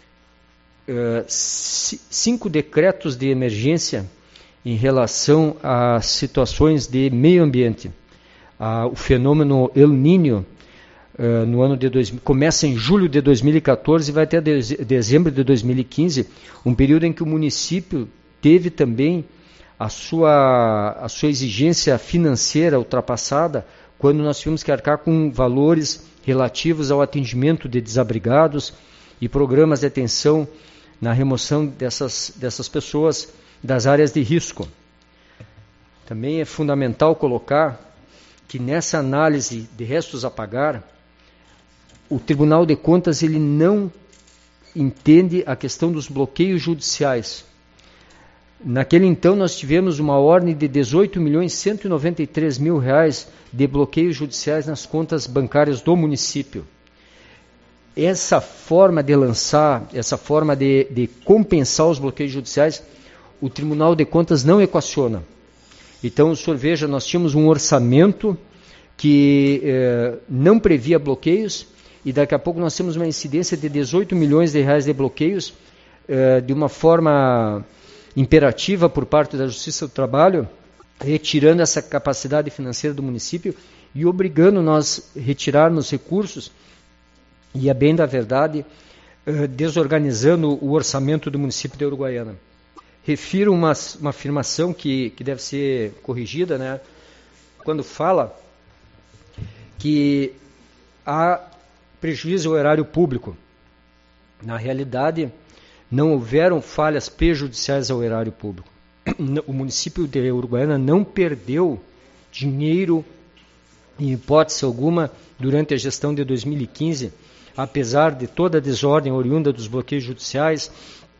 Speaker 6: uh, cinco decretos de emergência em relação a situações de meio ambiente. Uh, o fenômeno El Niño, Uh, no ano de dois mil, começa em julho de dois mil e quatorze e vai até de, dezembro de dois mil e quinze, um período em que o município teve também a sua, a sua exigência financeira ultrapassada, quando nós tivemos que arcar com valores relativos ao atendimento de desabrigados e programas de atenção na remoção dessas, dessas pessoas das áreas de risco. Também é fundamental colocar que nessa análise de restos a pagar, o Tribunal de Contas ele não entende a questão dos bloqueios judiciais. Naquele então nós tivemos uma ordem de dezoito milhões cento e noventa e três mil reais de bloqueios judiciais nas contas bancárias do município. essa forma de lançar, essa forma de, de compensar os bloqueios judiciais, o Tribunal de Contas não equaciona. Então, o senhor veja, nós tínhamos um orçamento que eh, não previa bloqueios, e daqui a pouco nós temos uma incidência de dezoito milhões de reais de bloqueios, eh, de uma forma imperativa por parte da Justiça do Trabalho, retirando essa capacidade financeira do município e obrigando nós a retirarmos recursos, e a bem da verdade, eh, desorganizando o orçamento do município de Uruguaiana. Refiro uma, uma afirmação que, que deve ser corrigida, né? Quando fala que há prejuízo ao erário público. Na realidade, não houveram falhas prejudiciais ao erário público. O município de Uruguaiana não perdeu dinheiro, em hipótese alguma, durante a gestão de dois mil e quinze, apesar de toda a desordem oriunda dos bloqueios judiciais,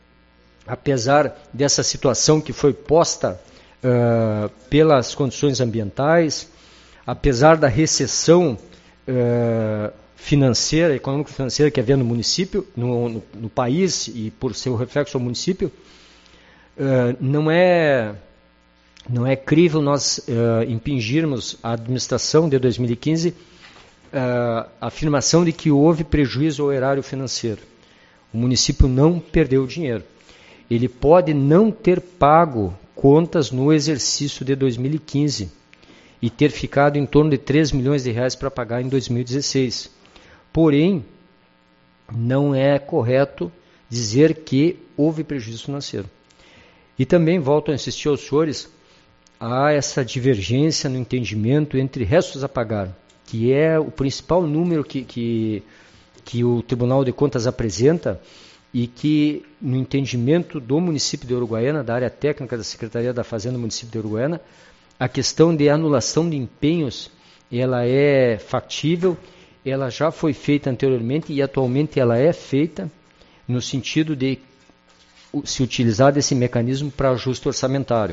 Speaker 6: apesar dessa situação que foi posta uh, pelas condições ambientais, apesar da recessão uh, financeira, econômico-financeira que havia no município, no, no, no país e por seu reflexo ao município, uh, não é, não é crível nós uh, impingirmos a administração de dois mil e quinze uh, a afirmação de que houve prejuízo ao erário financeiro. O município não perdeu dinheiro. Ele pode não ter pago contas no exercício de dois mil e quinze e ter ficado em torno de três milhões de reais para pagar em dois mil e dezesseis. Porém, não é correto dizer que houve prejuízo financeiro. E também volto a insistir aos senhores, há essa divergência no entendimento entre restos a pagar, que é o principal número que, que, que o Tribunal de Contas apresenta, e que, no entendimento do município de Uruguaiana, da área técnica da Secretaria da Fazenda do município de Uruguaiana, a questão de anulação de empenhos, ela é factível, ela já foi feita anteriormente e atualmente ela é feita no sentido de se utilizar desse mecanismo para ajuste orçamentário.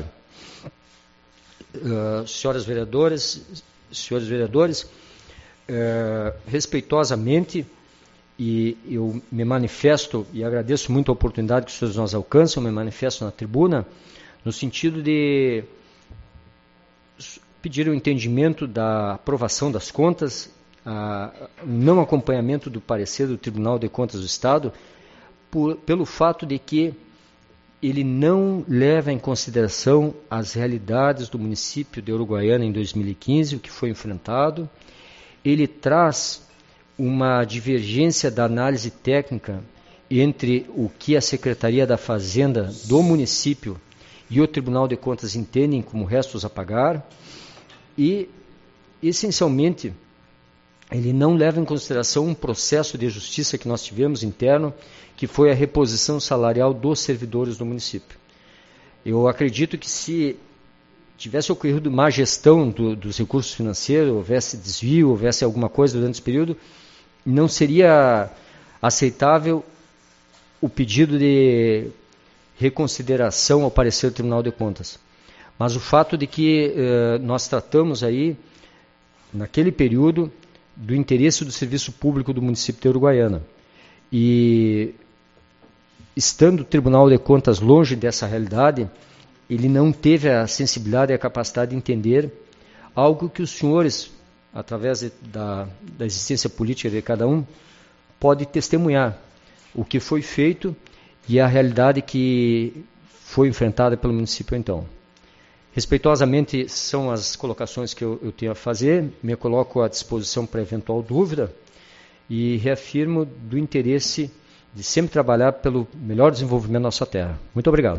Speaker 6: Uh, senhoras vereadoras, senhores vereadores, uh, respeitosamente, e eu me manifesto, e agradeço muito a oportunidade que os senhores nos alcançam, me manifesto na tribuna, no sentido de pedir o entendimento da aprovação das contas, a, não acompanhamento do parecer do Tribunal de Contas do Estado, por, pelo fato de que ele não leva em consideração as realidades do município de Uruguaiana em dois mil e quinze, o que foi enfrentado. Ele traz uma divergência da análise técnica entre o que a Secretaria da Fazenda do município e o Tribunal de Contas entendem como restos a pagar e, essencialmente, ele não leva em consideração um processo de justiça que nós tivemos interno, que foi a reposição salarial dos servidores do município. Eu acredito que se tivesse ocorrido má gestão do, dos recursos financeiros, houvesse desvio, houvesse alguma coisa durante esse período, não seria aceitável o pedido de reconsideração ao parecer do Tribunal de Contas. Mas o fato de que eh, nós tratamos aí, naquele período, do interesse do serviço público do município de Uruguaiana. E, estando o Tribunal de Contas longe dessa realidade, ele não teve a sensibilidade e a capacidade de entender algo que os senhores, através de, da, da existência política de cada um, pode testemunhar o que foi feito e a realidade que foi enfrentada pelo município então. Respeitosamente, são as colocações que eu, eu tenho a fazer, me coloco à disposição para eventual dúvida e reafirmo do interesse de sempre trabalhar pelo melhor desenvolvimento da nossa terra. Muito obrigado.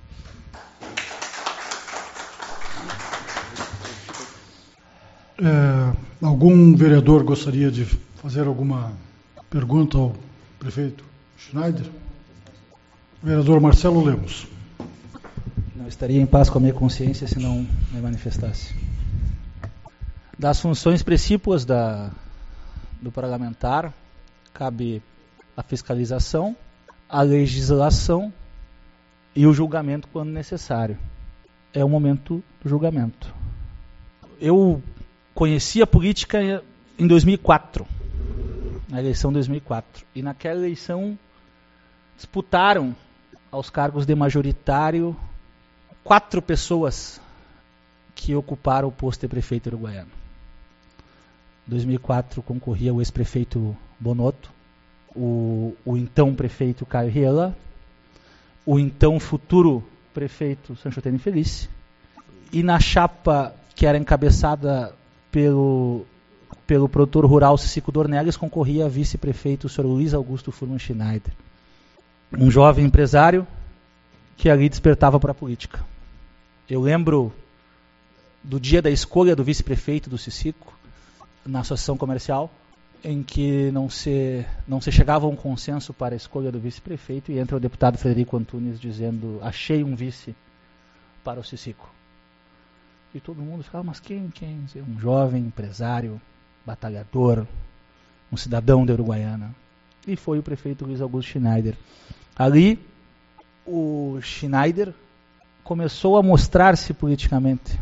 Speaker 1: É, algum vereador gostaria de fazer alguma pergunta ao prefeito Schneider? Vereador Marcelo Lemos.
Speaker 3: Não estaria em paz com a minha consciência se não me manifestasse. Das funções precípuas da, do parlamentar, cabe a fiscalização, a legislação e o julgamento quando necessário. É o momento do julgamento. Eu conheci a política em dois mil e quatro. na eleição de dois mil e quatro. E naquela eleição disputaram aos cargos de majoritário quatro pessoas que ocuparam o posto de prefeito uruguaiano. Em dois mil e quatro concorria o ex-prefeito Bonotto, o, o então prefeito Caio Riela, o então futuro prefeito Sancho Tene Felice, e na chapa que era encabeçada pelo, pelo produtor rural Cicico Dornelles concorria a vice-prefeito o senhor Luiz Augusto Furman Schneider, um jovem empresário que ali despertava para a política. Eu lembro do dia da escolha do vice-prefeito do Cicico, na associação comercial, em que não se, não se chegava a um consenso para a escolha do vice-prefeito, e entra o deputado Frederico Antunes dizendo: achei um vice para o Cicico. E todo mundo ficava: mas quem? quem? Um jovem empresário, batalhador, um cidadão da Uruguaiana. E foi o prefeito Luiz Augusto Schneider. Ali, o Schneider começou a mostrar-se politicamente.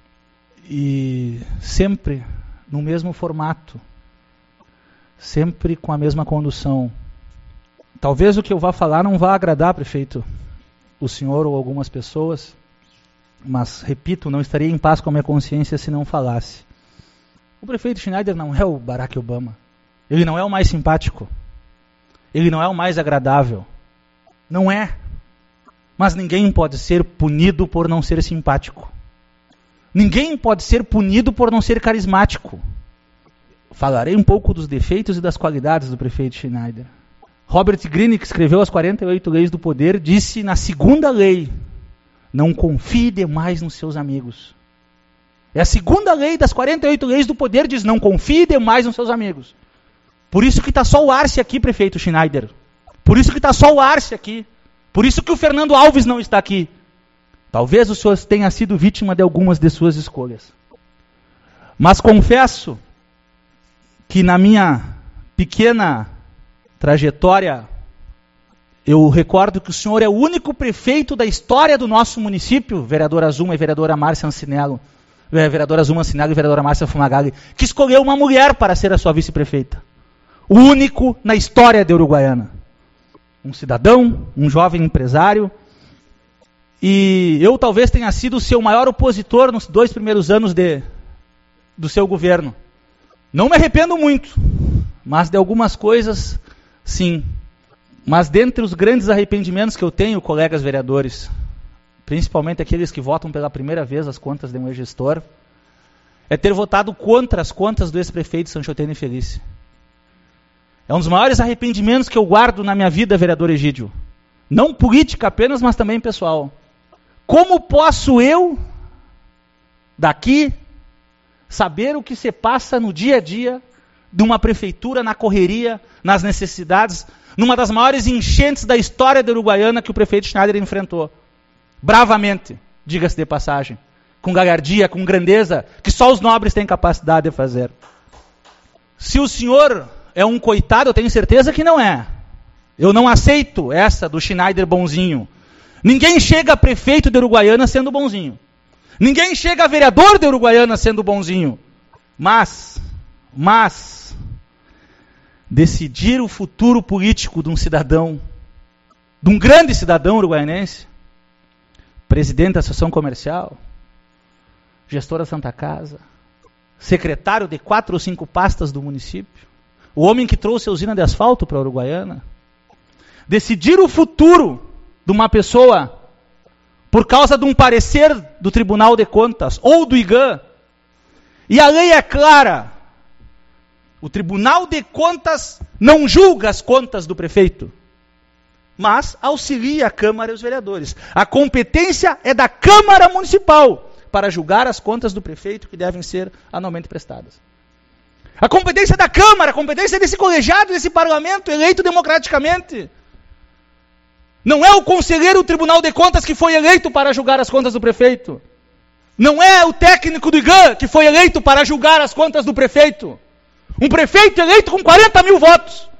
Speaker 3: E sempre no mesmo formato, sempre com a mesma condução. Talvez o que eu vá falar não vá agradar, prefeito, o senhor ou algumas pessoas, mas, repito, não estaria em paz com a minha consciência se não falasse. O prefeito Schneider não é o Barack Obama. Ele não é o mais simpático. Ele não é o mais agradável. Não é. Mas ninguém pode ser punido por não ser simpático. Ninguém pode ser punido por não ser carismático. Falarei um pouco dos defeitos e das qualidades do prefeito Schneider. Robert Greene, que escreveu as quarenta e oito leis do poder, disse na segunda lei: não confie demais nos seus amigos. É a segunda lei das quarenta e oito leis do poder, diz: não confie demais nos seus amigos. Por isso que está só o Arce aqui, prefeito Schneider. Por isso que está só o Arce aqui. Por isso que o Fernando Alves não está aqui. Talvez o senhor tenha sido vítima de algumas de suas escolhas. Mas confesso que na minha pequena trajetória, eu recordo que o senhor é o único prefeito da história do nosso município, vereadora Azuma e vereadora Márcia Ancinello, vereadora Azuma Ancinello e vereadora Márcia Fumagalli, que escolheu uma mulher para ser a sua vice-prefeita. O único na história de Uruguaiana. Um cidadão, um jovem empresário. E eu talvez tenha sido o seu maior opositor nos dois primeiros anos de, do seu governo. Não me arrependo muito, mas de algumas coisas, sim. Mas dentre os grandes arrependimentos que eu tenho, colegas vereadores, principalmente aqueles que votam pela primeira vez as contas de um ex-gestor, é ter votado contra as contas do ex-prefeito Sancho Tene Felice. É um dos maiores arrependimentos que eu guardo na minha vida, vereador Egídio. Não política apenas, mas também pessoal. Como posso eu, daqui, saber o que se passa no dia a dia de uma prefeitura, na correria, nas necessidades, numa das maiores enchentes da história da Uruguaiana que o prefeito Schneider enfrentou? Bravamente, diga-se de passagem, com galhardia, com grandeza, que só os nobres têm capacidade de fazer. Se o senhor é um coitado, eu tenho certeza que não é. Eu não aceito essa do Schneider bonzinho. Ninguém chega a prefeito de Uruguaiana sendo bonzinho. Ninguém chega a vereador de Uruguaiana sendo bonzinho. Mas, mas, decidir o futuro político de um cidadão, de um grande cidadão uruguaianense, presidente da Associação Comercial, gestor da Santa Casa, secretário de quatro ou cinco pastas do município, o homem que trouxe a usina de asfalto para a Uruguaiana, decidir o futuro de uma pessoa por causa de um parecer do Tribunal de Contas ou do I G A, e a lei é clara, o Tribunal de Contas não julga as contas do prefeito, mas auxilia a Câmara e os vereadores. A competência é da Câmara Municipal para julgar as contas do prefeito que devem ser anualmente prestadas. A competência da Câmara, a competência desse colegiado, desse parlamento eleito democraticamente. Não é o conselheiro do Tribunal de Contas que foi eleito para julgar as contas do prefeito. Não é o técnico do I G A que foi eleito para julgar as contas do prefeito. Um prefeito eleito com quarenta mil votos.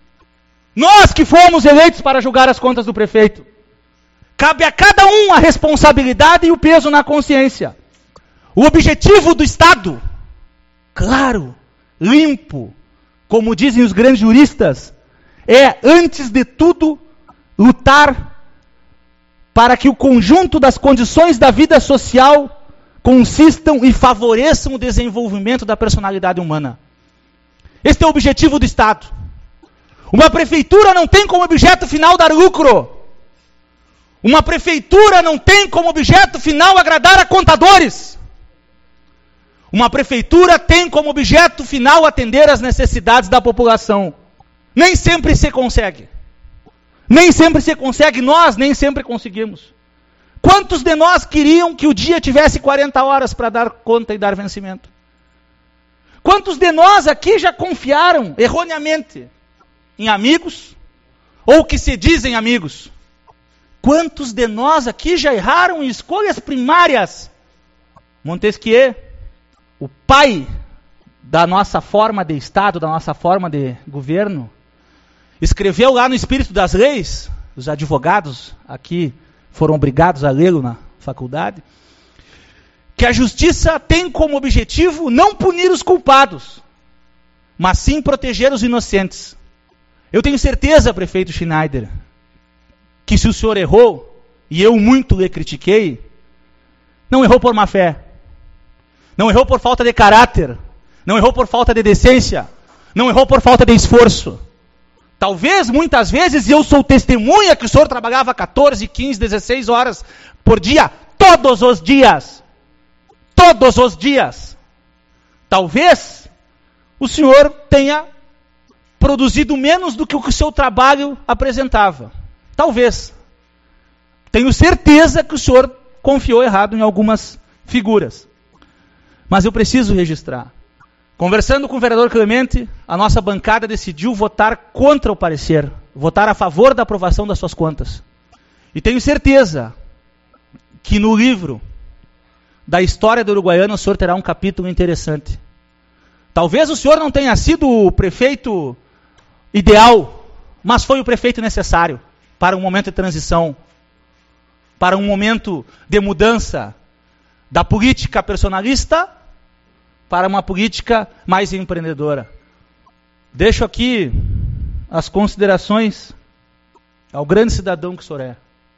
Speaker 3: Nós que fomos eleitos para julgar as contas do prefeito. Cabe a cada um a responsabilidade e o peso na consciência. O objetivo do Estado, claro, limpo, como dizem os grandes juristas, é, antes de tudo, lutar para que o conjunto das condições da vida social consistam e favoreçam o desenvolvimento da personalidade humana. Este é o objetivo do Estado. Uma prefeitura não tem como objeto final dar lucro. Uma prefeitura não tem como objeto final agradar a contadores. Uma prefeitura tem como objeto final atender às necessidades da população. Nem sempre se consegue. Nem sempre se consegue, nós nem sempre conseguimos. Quantos de nós queriam que o dia tivesse quarenta horas para dar conta e dar vencimento? Quantos de nós aqui já confiaram erroneamente em amigos, ou que se dizem amigos? Quantos de nós aqui já erraram em escolhas primárias? Montesquieu, o pai da nossa forma de Estado, da nossa forma de governo, escreveu lá no Espírito das Leis, os advogados aqui foram obrigados a lê-lo na faculdade, que a justiça tem como objetivo não punir os culpados, mas sim proteger os inocentes. Eu tenho certeza, prefeito Schneider, que se o senhor errou, e eu muito lhe critiquei, não errou por má fé, não errou por falta de caráter, não errou por falta de decência, não errou por falta de esforço. Talvez, muitas vezes, eu sou testemunha que o senhor trabalhava quatorze, quinze, dezesseis horas por dia, todos os dias. Todos os dias. Talvez o senhor tenha produzido menos do que o que o seu trabalho apresentava. Talvez. Tenho certeza que o senhor confiou errado em algumas figuras. Mas eu preciso registrar. Conversando com o vereador Clemente, a nossa bancada decidiu votar contra o parecer, votar a favor da aprovação das suas contas. E tenho certeza que no livro da história do Uruguaiana o senhor terá um capítulo interessante. Talvez o senhor não tenha sido o prefeito ideal, mas foi o prefeito necessário para um momento de transição, para um momento de mudança da política personalista para uma política mais empreendedora. Deixo aqui as considerações ao grande cidadão que o senhor é.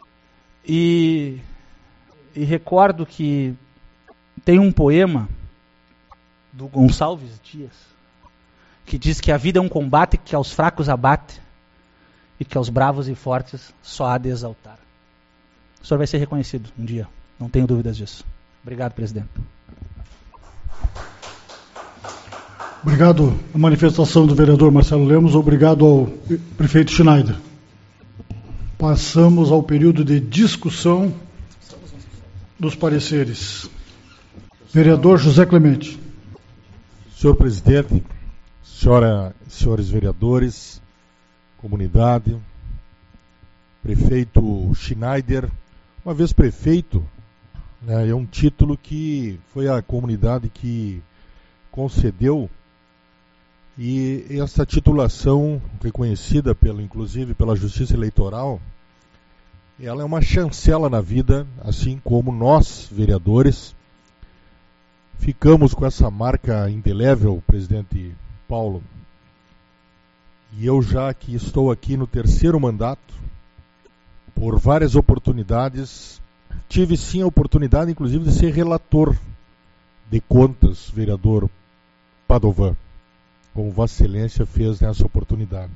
Speaker 3: E, e recordo que tem um poema do Gonçalves Dias que diz que a vida é um combate que aos fracos abate e que aos bravos e fortes só há de exaltar. O senhor vai ser reconhecido um dia, não tenho dúvidas disso. Obrigado, presidente.
Speaker 1: Obrigado à manifestação do vereador Marcelo Lemos, obrigado ao prefeito Schneider. Passamos ao período de discussão dos pareceres. Vereador José Clemente.
Speaker 4: Senhor presidente, senhora, senhores vereadores, comunidade, prefeito Schneider, uma vez prefeito, né, é um título que foi a comunidade que concedeu. E essa titulação, reconhecida pelo, inclusive pela Justiça Eleitoral, ela é uma chancela na vida, assim como nós, vereadores, ficamos com essa marca indelével, presidente Paulo. E eu já que estou aqui no terceiro mandato, por várias oportunidades, tive sim a oportunidade, inclusive, de ser relator de contas, vereador Padovan, como Vossa Excelência fez nessa oportunidade.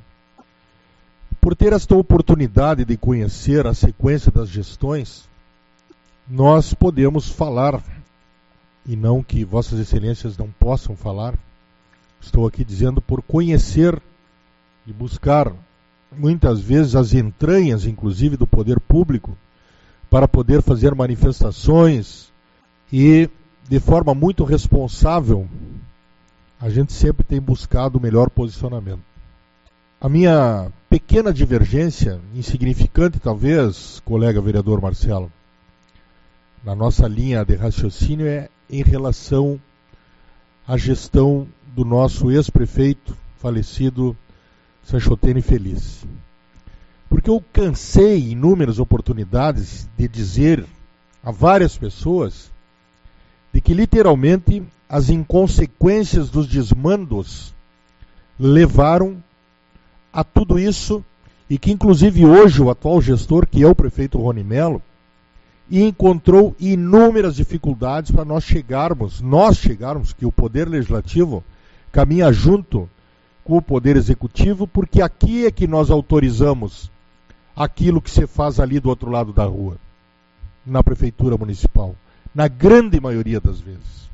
Speaker 4: Por ter esta oportunidade de conhecer a sequência das gestões, nós podemos falar, e não que Vossas Excelências não possam falar, estou aqui dizendo por conhecer e buscar, muitas vezes, as entranhas, inclusive, do poder público, para poder fazer manifestações e, de forma muito responsável, a gente sempre tem buscado o melhor posicionamento. A minha pequena divergência, insignificante talvez, colega vereador Marcelo, na nossa linha de raciocínio é em relação à gestão do nosso ex-prefeito falecido Sanchotene Feliz. Porque eu cansei em inúmeras oportunidades de dizer a várias pessoas de que literalmente as inconsequências dos desmandos levaram a tudo isso, e que inclusive hoje o atual gestor, que é o prefeito Rony Mello, encontrou inúmeras dificuldades para nós chegarmos, nós chegarmos, que o Poder Legislativo caminha junto com o Poder Executivo, porque aqui é que nós autorizamos aquilo que se faz ali do outro lado da rua, na Prefeitura Municipal, na grande maioria das vezes.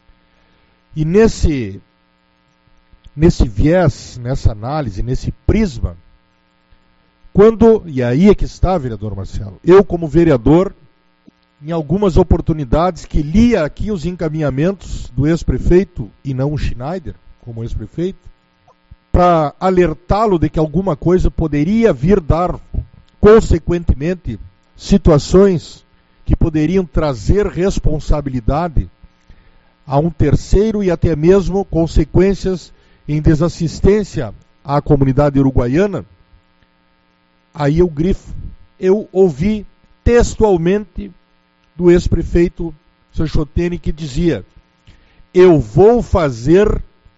Speaker 4: E nesse, nesse viés, nessa análise, nesse prisma, quando, e aí é que está, vereador Marcelo, eu como vereador, em algumas oportunidades que lia aqui os encaminhamentos do ex-prefeito, e não o Schneider, como ex-prefeito, para alertá-lo de que alguma coisa poderia vir dar, consequentemente, situações que poderiam trazer responsabilidade a um terceiro e até mesmo consequências em desassistência à comunidade uruguaiana, aí eu grifo. Eu ouvi textualmente do ex-prefeito Sanchotene que dizia: eu vou fazer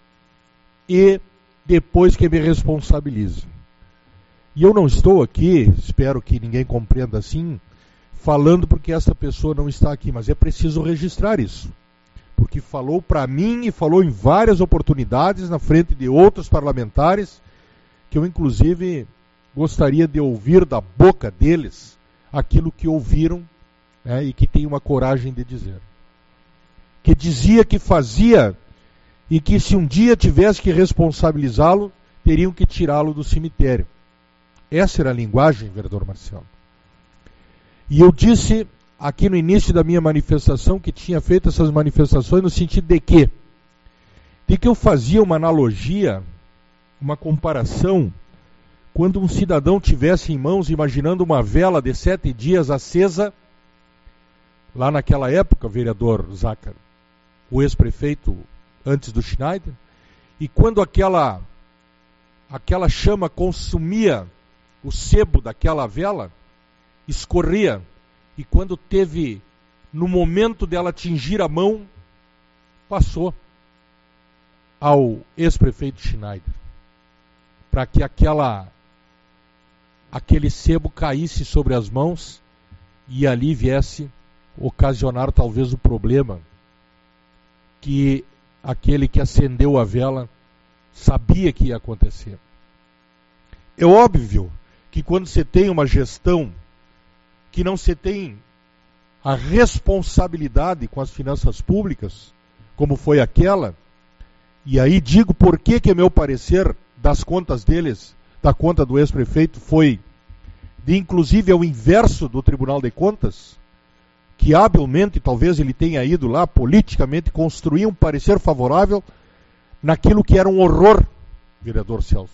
Speaker 4: e depois que me responsabilize. E eu não estou aqui, espero que ninguém compreenda assim, falando porque essa pessoa não está aqui, mas é preciso registrar isso. Porque falou para mim e falou em várias oportunidades na frente de outros parlamentares, que eu inclusive gostaria de ouvir da boca deles aquilo que ouviram, né, e que tem uma coragem de dizer. Que dizia que fazia e que se um dia tivesse que responsabilizá-lo, teriam que tirá-lo do cemitério. Essa era a linguagem, vereador Marcelo. E eu disse aqui no início da minha manifestação que tinha feito essas manifestações no sentido de que, de que eu fazia uma analogia, uma comparação, quando um cidadão tivesse em mãos, imaginando uma vela de sete dias acesa, lá naquela época, vereador Zácaro, o ex-prefeito antes do Schneider, e quando aquela, aquela chama consumia o sebo daquela vela, escorria, e quando teve, no momento dela atingir a mão, passou ao ex-prefeito Schneider, para que aquela, aquele sebo caísse sobre as mãos e ali viesse ocasionar talvez o problema que aquele que acendeu a vela sabia que ia acontecer. É óbvio que quando você tem uma gestão que não se tem a responsabilidade com as finanças públicas, como foi aquela, e aí digo por que que, a meu parecer, das contas deles, da conta do ex-prefeito, foi de inclusive ao inverso do Tribunal de Contas, que habilmente, talvez ele tenha ido lá, politicamente, construir um parecer favorável naquilo que era um horror, vereador Celso.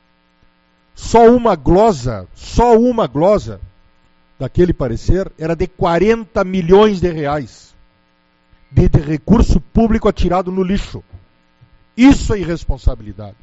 Speaker 4: Só uma glosa, só uma glosa daquele parecer era de quarenta milhões de reais de, de recurso público atirado no lixo. Isso é irresponsabilidade.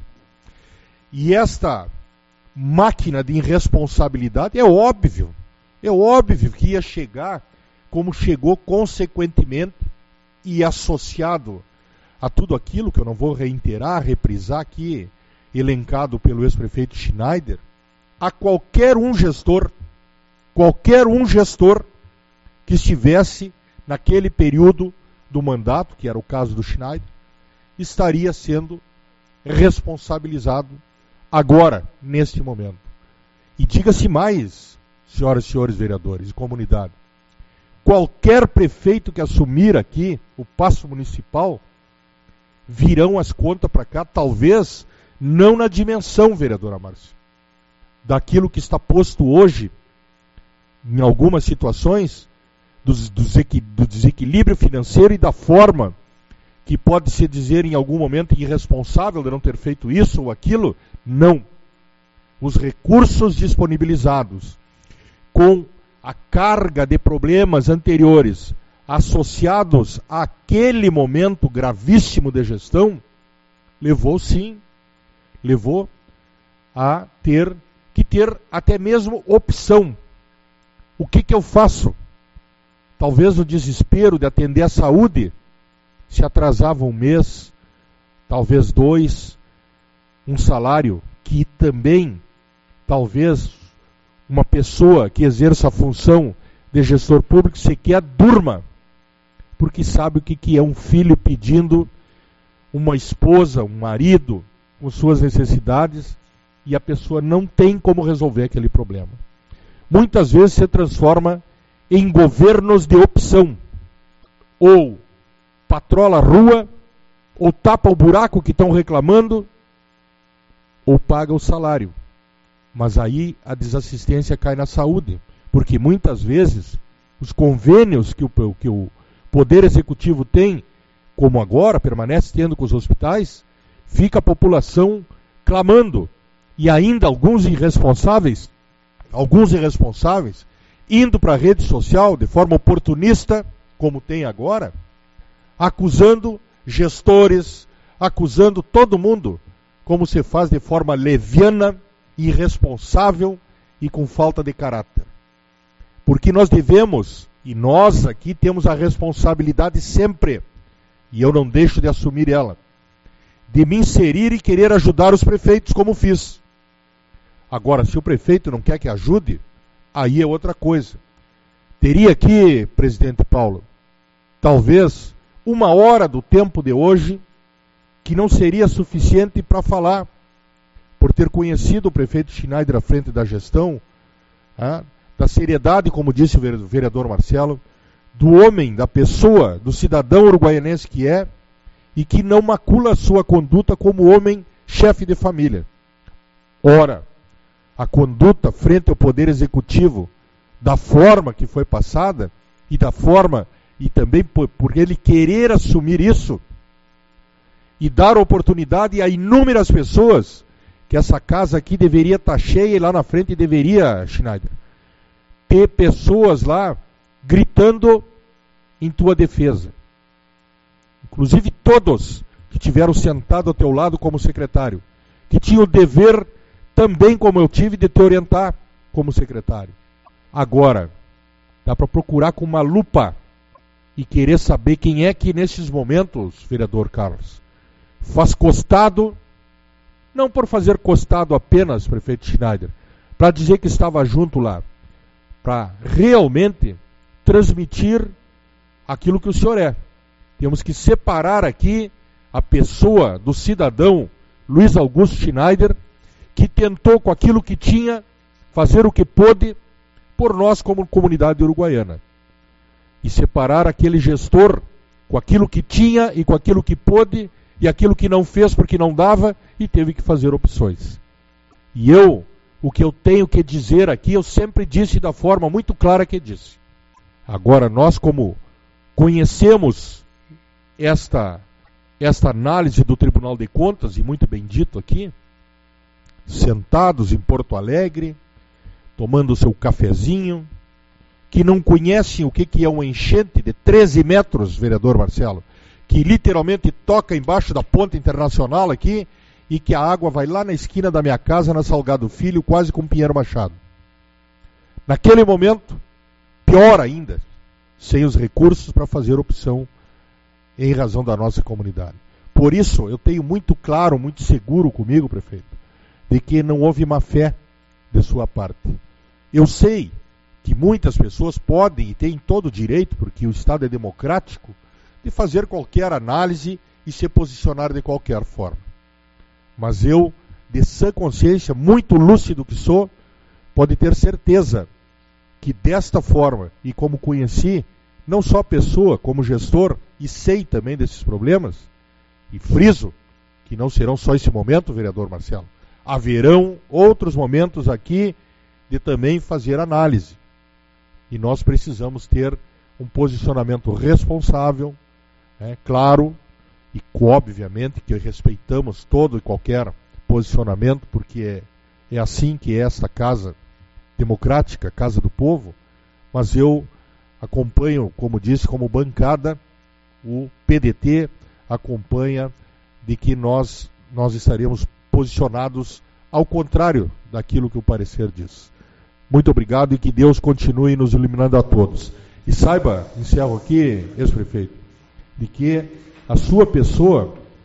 Speaker 4: E esta máquina de irresponsabilidade é óbvio, é óbvio que ia chegar como chegou consequentemente e associado a tudo aquilo que eu não vou reiterar, reprisar aqui, elencado pelo ex-prefeito Schneider, a qualquer um gestor, qualquer um gestor que estivesse naquele período do mandato, que era o caso do Schneider, estaria sendo responsabilizado agora, neste momento. E diga-se mais, senhoras e senhores vereadores e comunidade, qualquer prefeito que assumir aqui o Paço Municipal, virão as contas para cá, talvez não na dimensão, vereadora Márcia, daquilo que está posto hoje, em algumas situações, do, do desequilíbrio financeiro e da forma que pode se dizer em algum momento irresponsável de não ter feito isso ou aquilo. Não. Os recursos disponibilizados com a carga de problemas anteriores associados àquele momento gravíssimo de gestão, levou sim, levou a ter que ter até mesmo opção. O que que eu faço? Talvez no desespero de atender a saúde, se atrasava um mês, talvez dois, um salário que também, talvez, uma pessoa que exerça a função de gestor público sequer durma, porque sabe o que, que é um filho pedindo uma esposa, um marido, com suas necessidades, e a pessoa não tem como resolver aquele problema. Muitas vezes se transforma em governos de opção. Ou patrola a rua, ou tapa o buraco que estão reclamando, ou paga o salário. Mas aí a desassistência cai na saúde, porque muitas vezes os convênios que o, que o Poder Executivo tem, como agora permanece tendo com os hospitais, fica a população clamando. E ainda alguns irresponsáveis, alguns irresponsáveis, indo para a rede social de forma oportunista, como tem agora, acusando gestores, acusando todo mundo, como se faz de forma leviana, irresponsável e com falta de caráter. Porque nós devemos, e nós aqui temos a responsabilidade sempre, e eu não deixo de assumir ela, de me inserir e querer ajudar os prefeitos como fiz. Agora, se o prefeito não quer que ajude, aí é outra coisa. Teria aqui, presidente Paulo, talvez uma hora do tempo de hoje que não seria suficiente para falar, por ter conhecido o prefeito Schneider à frente da gestão, ah, da seriedade, como disse o vereador Marcelo, do homem, da pessoa, do cidadão uruguaianense que é, e que não macula a sua conduta como homem chefe de família. Ora, a conduta frente ao Poder Executivo, da forma que foi passada, e da forma, e também por, por ele querer assumir isso, e dar oportunidade a inúmeras pessoas, que essa casa aqui deveria estar cheia, e lá na frente deveria, Schneider, ter pessoas lá gritando em tua defesa. Inclusive todos que tiveram sentado ao teu lado como secretário, que tinham o dever também, como eu tive, de te orientar como secretário. Agora, dá para procurar com uma lupa e querer saber quem é que nesses momentos, vereador Carlos, faz costado, não por fazer costado apenas, prefeito Schneider, para dizer que estava junto lá, para realmente transmitir aquilo que o senhor é. Temos que separar aqui a pessoa do cidadão Luiz Augusto Schneider, que tentou com aquilo que tinha, fazer o que pôde por nós como comunidade uruguaiana. E separar aquele gestor com aquilo que tinha e com aquilo que pôde e aquilo que não fez porque não dava e teve que fazer opções. E eu, o que eu tenho que dizer aqui, eu sempre disse da forma muito clara que disse. Agora, nós como conhecemos esta, esta análise do Tribunal de Contas, e muito bem dito aqui, sentados em Porto Alegre, tomando seu cafezinho, que não conhecem o que, que é uma enchente de treze metros, vereador Marcelo, que literalmente toca embaixo da ponte internacional aqui, e que a água vai lá na esquina da minha casa, na Salgado Filho, quase com Pinheiro Machado. Naquele momento, pior ainda, sem os recursos para fazer opção em razão da nossa comunidade. Por isso, eu tenho muito claro, muito seguro comigo, prefeito, de que não houve má fé de sua parte. Eu sei que muitas pessoas podem e têm todo o direito, porque o Estado é democrático, de fazer qualquer análise e se posicionar de qualquer forma. Mas eu, de sã consciência, muito lúcido que sou, pode ter certeza que desta forma, e como conheci, não só a pessoa, como gestor, e sei também desses problemas, e friso que não serão só esse momento, vereador Marcelo, haverão outros momentos aqui de também fazer análise. E nós precisamos ter um posicionamento responsável, é, claro, e obviamente que respeitamos todo e qualquer posicionamento, porque é, é assim que é esta casa democrática, casa do povo, mas eu acompanho, como disse, como bancada, o P D T acompanha de que nós, nós estaremos posicionados ao contrário daquilo que o parecer diz. Muito obrigado e que Deus continue nos iluminando a todos. E saiba, encerro aqui, ex-prefeito, de que a sua pessoa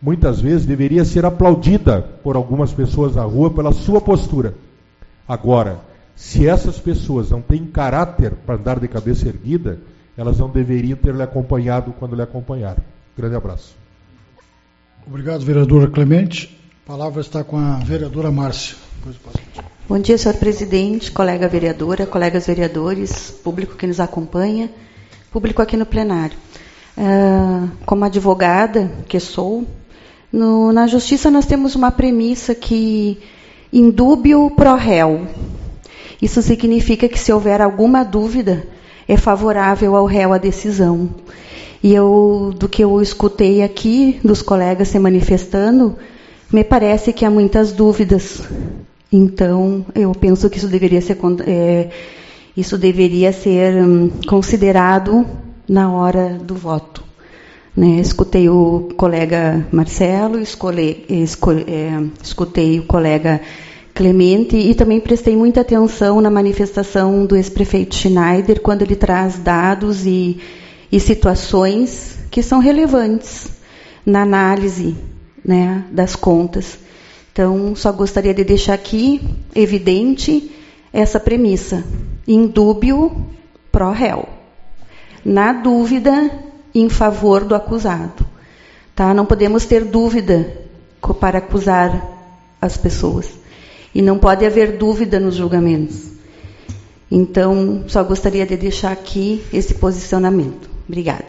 Speaker 4: muitas vezes deveria ser aplaudida por algumas pessoas na rua pela sua postura. Agora, se essas pessoas não têm caráter para andar de cabeça erguida, elas não deveriam ter lhe acompanhado quando lhe acompanharam. Grande abraço.
Speaker 1: Obrigado, vereador Clemente. A palavra está com a vereadora Márcia.
Speaker 7: Bom dia, senhor presidente, colega vereadora, colegas vereadores, público que nos acompanha, público aqui no plenário. Uh, como advogada que sou, no, na justiça nós temos uma premissa que indúbio pro réu. Isso significa que se houver alguma dúvida, é favorável ao réu a decisão. E eu, do que eu escutei aqui, dos colegas se manifestando, me parece que há muitas dúvidas. Então, eu penso que isso deveria ser, é, isso deveria ser hum, considerado na hora do voto. Né? Escutei o colega Marcelo, escolhi, escolhi, é, escutei o colega Clemente e também prestei muita atenção na manifestação do ex-prefeito Schneider, quando ele traz dados e, e situações que são relevantes na análise, né, das contas. Então, só gostaria de deixar aqui evidente essa premissa: indúbio pro réu. Na dúvida, em favor do acusado. Tá? Não podemos ter dúvida para acusar as pessoas. E não pode haver dúvida nos julgamentos. Então, só gostaria de deixar aqui esse posicionamento. Obrigada.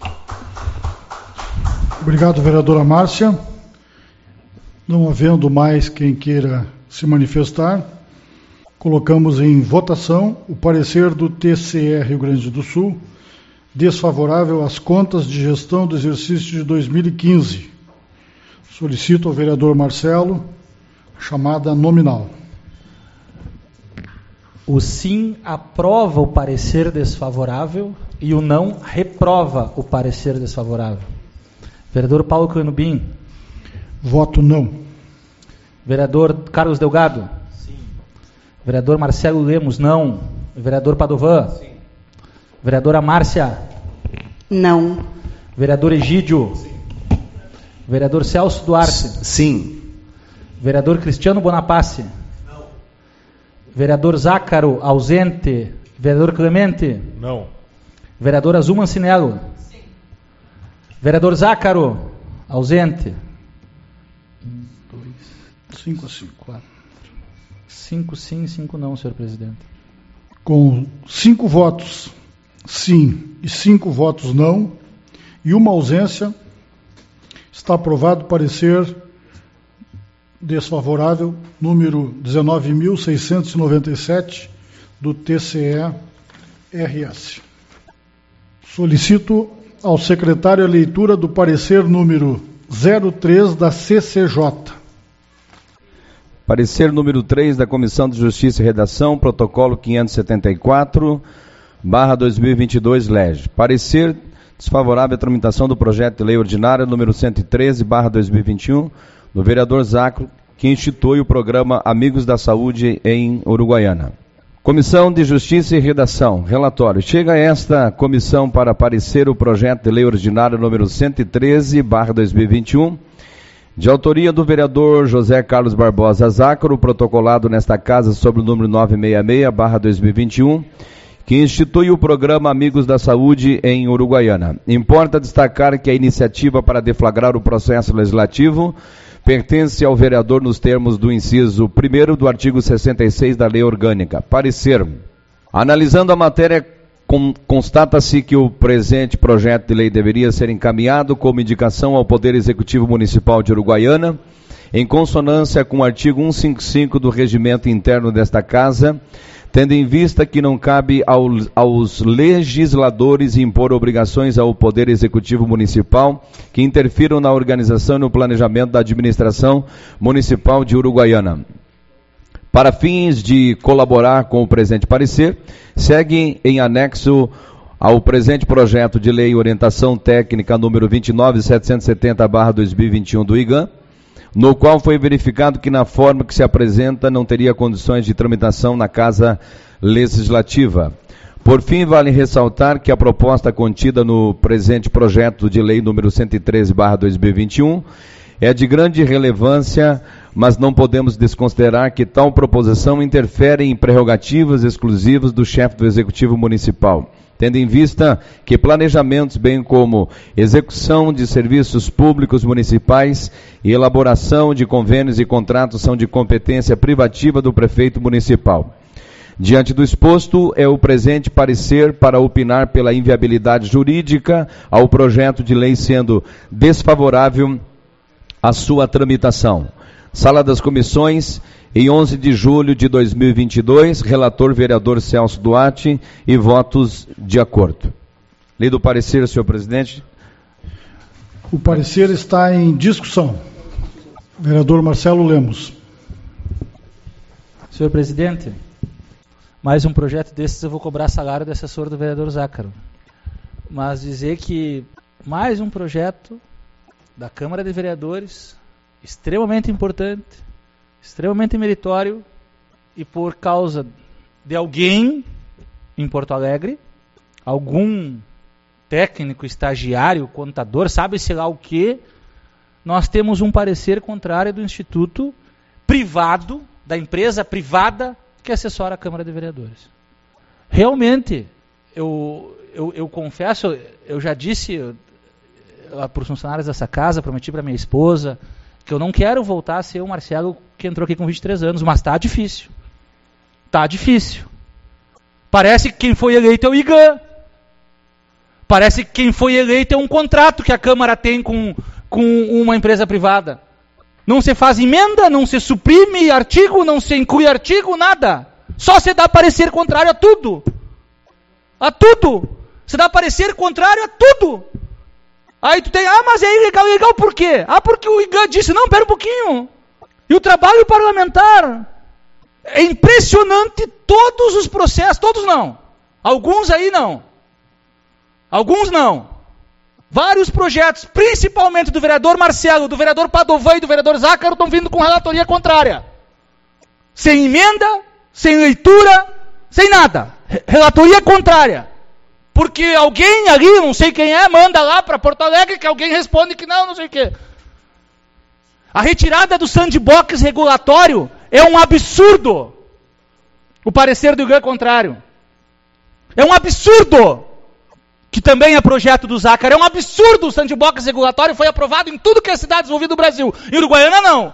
Speaker 1: Obrigado, vereadora Márcia. Não havendo mais quem queira se manifestar, colocamos em votação o parecer do T C E Rio Grande do Sul, desfavorável às contas de gestão do exercício de dois mil e quinze. Solicito ao vereador Marcelo a chamada nominal.
Speaker 3: O sim aprova o parecer desfavorável e o não reprova o parecer desfavorável. Vereador Paulo Clanubim.
Speaker 1: Voto não.
Speaker 3: Vereador Carlos Delgado. Sim. Vereador Marcelo Lemos, não. Vereador Padovan. Sim. Vereadora Márcia.
Speaker 7: Não.
Speaker 3: Vereador Egídio. Sim. Vereador Celso Duarte.
Speaker 2: Sim.
Speaker 3: Vereador Cristiano Bonapace. Não. Vereador Zácaro, ausente. Vereador Clemente.
Speaker 4: Não.
Speaker 3: Vereador Azul Mancinello. Sim. Vereador Zácaro, ausente. Um, dois,
Speaker 1: cinco a cinco.
Speaker 3: Quatro. Cinco sim, cinco não, senhor presidente.
Speaker 1: Com cinco votos sim e cinco votos não, e uma ausência, está aprovado o parecer desfavorável número dezenove mil seiscentos e noventa e sete do T C E R S. Solicito ao secretário a leitura do parecer número zero três da C C J.
Speaker 2: Parecer número três da Comissão de Justiça e Redação, protocolo quinhentos e setenta e quatro, barra dois mil e vinte e dois, L E G. Parecer desfavorável à tramitação do projeto de lei ordinária número cento e treze, barra dois mil e vinte e um, do vereador Zácaro, que institui o programa Amigos da Saúde em Uruguaiana. Comissão de Justiça e Redação. Relatório. Chega a esta comissão para parecer o projeto de lei ordinário número cento e treze, barra dois mil e vinte e um, de autoria do vereador José Carlos Barbosa Zácaro, protocolado nesta casa sob o número novecentos e sessenta e seis, barra dois mil e vinte e um, que institui o programa Amigos da Saúde em Uruguaiana. Importa destacar que a iniciativa para deflagrar o processo legislativo pertence ao vereador nos termos do inciso primeiro do artigo sessenta e seis da Lei Orgânica. Parecer. Analisando a matéria, com, constata-se que o presente projeto de lei deveria ser encaminhado como indicação ao Poder Executivo Municipal de Uruguaiana, em consonância com o artigo cento e cinquenta e cinco do Regimento Interno desta Casa, tendo em vista que não cabe ao, aos legisladores impor obrigações ao Poder Executivo Municipal que interfiram na organização e no planejamento da administração municipal de Uruguaiana. Para fins de colaborar com o presente parecer, segue em anexo ao presente projeto de lei orientação técnica número vinte e nove mil setecentos e setenta barra dois mil e vinte e um do I G A N, no qual foi verificado que na forma que se apresenta não teria condições de tramitação na Casa Legislativa. Por fim, vale ressaltar que a proposta contida no presente projeto de lei número cento e treze barra dois mil e vinte e um é de grande relevância, mas não podemos desconsiderar que tal proposição interfere em prerrogativas exclusivas do chefe do Executivo Municipal, tendo em vista que planejamentos, bem como execução de serviços públicos municipais e elaboração de convênios e contratos são de competência privativa do prefeito municipal. Diante do exposto, é o presente parecer para opinar pela inviabilidade jurídica ao projeto de lei, sendo desfavorável a sua tramitação. Sala das Comissões, em onze de julho de dois mil e vinte e dois, relator vereador Celso Duarte e votos de acordo. Lido o parecer, senhor presidente.
Speaker 1: O parecer está em discussão. Vereador Marcelo Lemos.
Speaker 3: Senhor presidente, mais um projeto desses eu vou cobrar salário do assessor do vereador Zácaro. Mas dizer que mais um projeto da Câmara de Vereadores, extremamente importante, extremamente meritório, e por causa de alguém em Porto Alegre, algum técnico, estagiário, contador, sabe-se lá o que, nós temos um parecer contrário do instituto privado, da empresa privada que assessora a Câmara de Vereadores. Realmente, eu, eu, eu confesso, eu já disse para os funcionários dessa casa, prometi para minha esposa, que eu não quero voltar a ser o Marcelo que entrou aqui com vinte e três anos, mas está difícil. Está difícil. Parece que quem foi eleito é o I G A. Parece que quem foi eleito é um contrato que a Câmara tem com, com uma empresa privada. Não se faz emenda, não se suprime artigo, não se inclui artigo, nada. Só se dá parecer contrário a tudo. A tudo. Se dá parecer contrário a tudo. Aí tu tem, ah, mas é ilegal, ilegal por quê? Ah, porque o I G A disse, não, pera um pouquinho. E o trabalho parlamentar, é impressionante todos os processos, todos não. Alguns aí não. Alguns não. Vários projetos, principalmente do vereador Marcelo, do vereador Padovan e do vereador Zácaro, estão vindo com relatoria contrária. Sem emenda, sem leitura, sem nada. Relatoria contrária. Porque alguém ali, não sei quem é, manda lá para Porto Alegre, que alguém responde que não, não sei o quê. A retirada do sandbox regulatório é um absurdo. O parecer do I G A é contrário. É um absurdo. Que também é projeto do Zácaro. É um absurdo o sandbox regulatório, foi aprovado em tudo que é cidade desenvolvida do Brasil. Em Uruguaiana, não.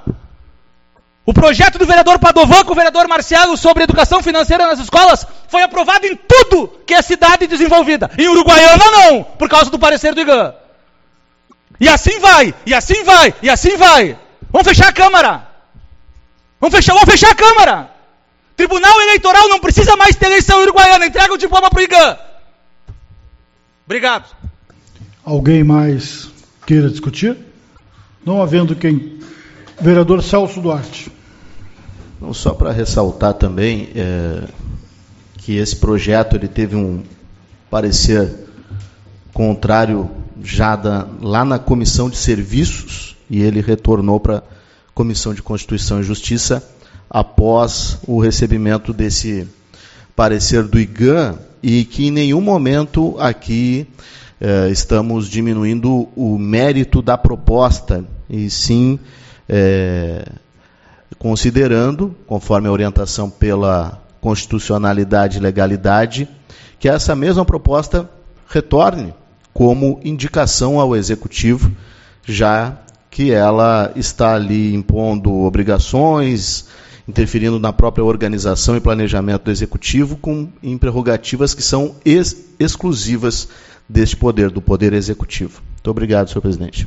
Speaker 3: O projeto do vereador Padovan com o vereador Marcelo sobre educação financeira nas escolas foi aprovado em tudo que é cidade desenvolvida. Em Uruguaiana, não, por causa do parecer do I G A. E assim vai, e assim vai, e assim vai. Vamos fechar a Câmara. Vamos fechar, vamos fechar a Câmara. Tribunal Eleitoral não precisa mais ter eleição em Uruguaiana. Entrega o diploma para o I G A. Obrigado.
Speaker 1: Alguém mais queira discutir? Não havendo quem. Vereador Celso Duarte.
Speaker 8: Não, só para ressaltar também é, que esse projeto ele teve um parecer contrário já da, lá na Comissão de Serviços e ele retornou para a Comissão de Constituição e Justiça após o recebimento desse parecer do I G A e que em nenhum momento aqui eh, estamos diminuindo o mérito da proposta, e sim eh, considerando, conforme a orientação pela constitucionalidade e legalidade, que essa mesma proposta retorne como indicação ao Executivo, já que ela está ali impondo obrigações, interferindo na própria organização e planejamento do Executivo, com, em prerrogativas que são ex, exclusivas deste poder, do Poder Executivo. Muito obrigado, senhor presidente.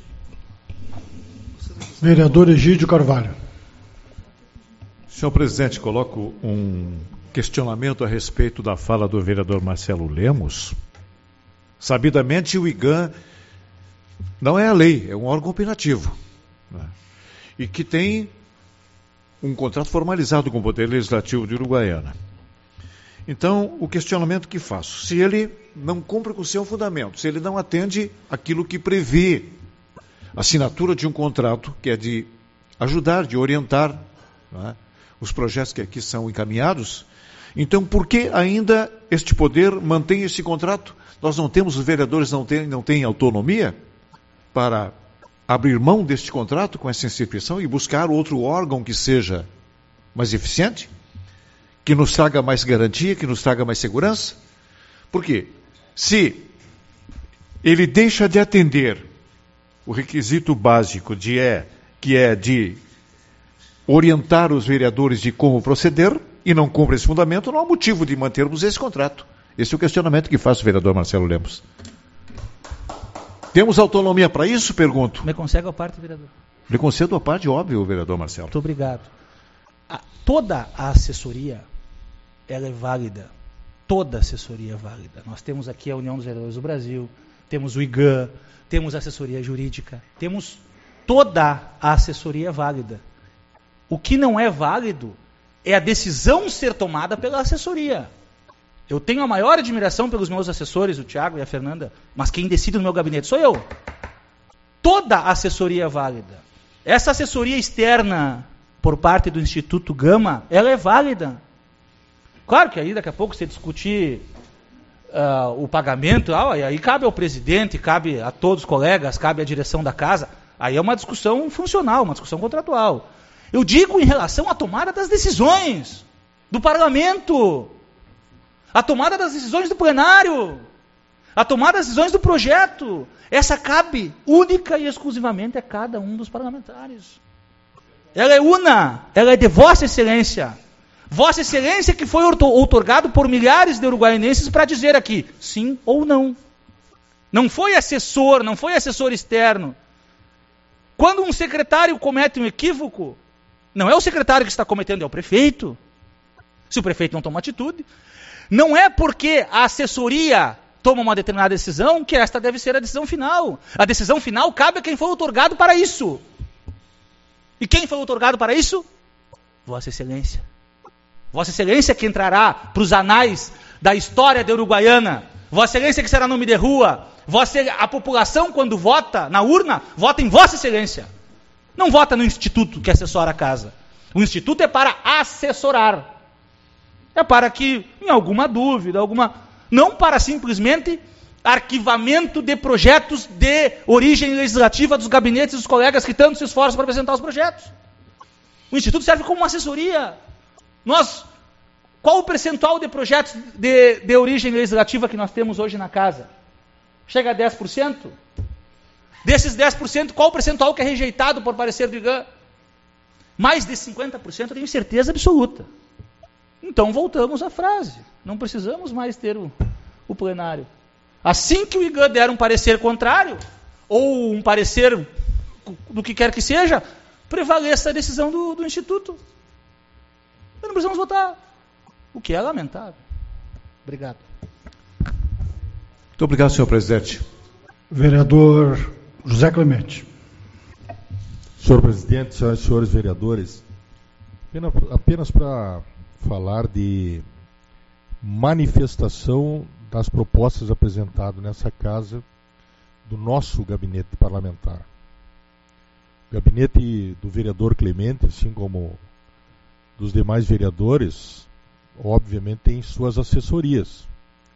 Speaker 1: Vereador Egídio Carvalho.
Speaker 9: Senhor presidente, coloco um questionamento a respeito da fala do vereador Marcelo Lemos. Sabidamente, o I G A não é a lei, é um órgão opinativo, né? E que tem um contrato formalizado com o Poder Legislativo de Uruguaiana. Então, o questionamento que faço, se ele não cumpre com o seu fundamento, se ele não atende aquilo que prevê a assinatura de um contrato, que é de ajudar, de orientar, né, os projetos que aqui são encaminhados, então por que ainda este poder mantém esse contrato? Nós não temos, os vereadores não têm, não têm autonomia para abrir mão deste contrato com essa instituição e buscar outro órgão que seja mais eficiente, que nos traga mais garantia, que nos traga mais segurança? Por quê? Se ele deixa de atender o requisito básico de é, que é de orientar os vereadores de como proceder e não cumpre esse fundamento, não há motivo de mantermos esse contrato. Esse é o questionamento que faz o vereador Marcelo Lemos. Temos autonomia para isso, pergunto?
Speaker 3: Me concede a parte, vereador?
Speaker 9: Me concedo a parte, óbvio, vereador Marcelo.
Speaker 3: Muito obrigado. A, toda a assessoria, ela é válida. Toda a assessoria é válida. Nós temos aqui a União dos Vereadores do Brasil, temos o I G A, temos a assessoria jurídica, temos toda a assessoria válida. O que não é válido é a decisão ser tomada pela assessoria. Eu tenho a maior admiração pelos meus assessores, o Tiago e a Fernanda, mas quem decide no meu gabinete sou eu. Toda a assessoria é válida. Essa assessoria externa, por parte do Instituto Gama, ela é válida. Claro que aí daqui a pouco você discutir uh, o pagamento, ah, e aí cabe ao presidente, cabe a todos os colegas, cabe à direção da casa. Aí é uma discussão funcional, uma discussão contratual. Eu digo em relação à tomada das decisões do parlamento, a tomada das decisões do plenário, a tomada das decisões do projeto. Essa cabe única e exclusivamente a cada um dos parlamentares. Ela é una, ela é de Vossa Excelência. Vossa Excelência que foi outorgado por milhares de uruguaianenses para dizer aqui, sim ou não. Não foi assessor, não foi assessor externo. Quando um secretário comete um equívoco, não é o secretário que está cometendo, é o prefeito. Se o prefeito não toma atitude, não é porque a assessoria toma uma determinada decisão que esta deve ser a decisão final. A decisão final cabe a quem foi outorgado para isso. E quem foi outorgado para isso? Vossa Excelência. Vossa Excelência que entrará para os anais da história da Uruguaiana. Vossa Excelência que será nome de rua. Vossa, a população, quando vota na urna, vota em Vossa Excelência. Não vota no instituto que assessora a casa. O instituto é para assessorar. É para que, em alguma dúvida, alguma... não para simplesmente arquivamento de projetos de origem legislativa dos gabinetes dos colegas que tanto se esforçam para apresentar os projetos. O instituto serve como uma assessoria. Nós, qual o percentual de projetos de, de origem legislativa que nós temos hoje na casa? Chega a dez por cento? Desses dez por cento, qual o percentual que é rejeitado por parecer do I G A? Mais de cinquenta por cento, eu tenho certeza absoluta. Então voltamos à frase. Não precisamos mais ter o, o plenário. Assim que o I G A der um parecer contrário, ou um parecer do que quer que seja, prevaleça a decisão do, do Instituto. Não precisamos votar. O que é lamentável. Obrigado.
Speaker 9: Muito obrigado, senhor presidente.
Speaker 1: Vereador José Clemente.
Speaker 4: Senhor presidente, senhoras e senhores vereadores, apenas, apenas para falar de manifestação das propostas apresentadas nessa casa do nosso gabinete parlamentar. O gabinete do vereador Clemente, assim como dos demais vereadores, obviamente tem suas assessorias.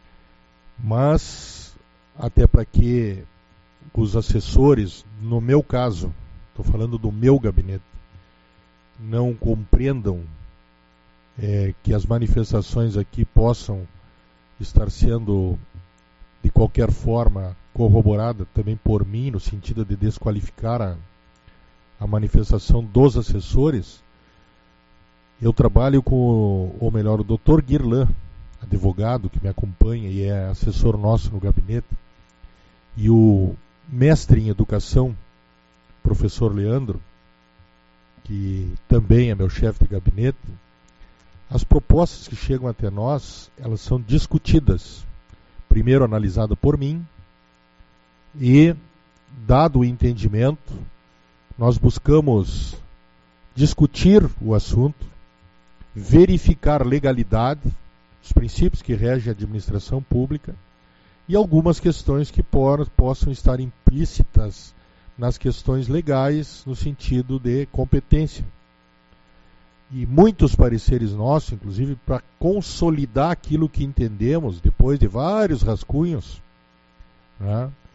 Speaker 4: Mas, até para que os assessores, no meu caso, estou falando do meu gabinete, não compreendam é, que as manifestações aqui possam estar sendo, de qualquer forma, corroborada também por mim, no sentido de desqualificar a, a manifestação dos assessores. Eu trabalho com, ou melhor, o doutor Guirlan, advogado que me acompanha e é assessor nosso no gabinete, e o mestre em educação, professor Leandro, que também é meu chefe de gabinete. As propostas que chegam até nós, elas são discutidas, primeiro analisada por mim, e, dado o entendimento, nós buscamos discutir o assunto, verificar legalidade, os princípios que regem a administração pública e algumas questões que por, possam estar implícitas nas questões legais no sentido de competência. E muitos pareceres nossos, inclusive para consolidar aquilo que entendemos, depois de vários rascunhos, né,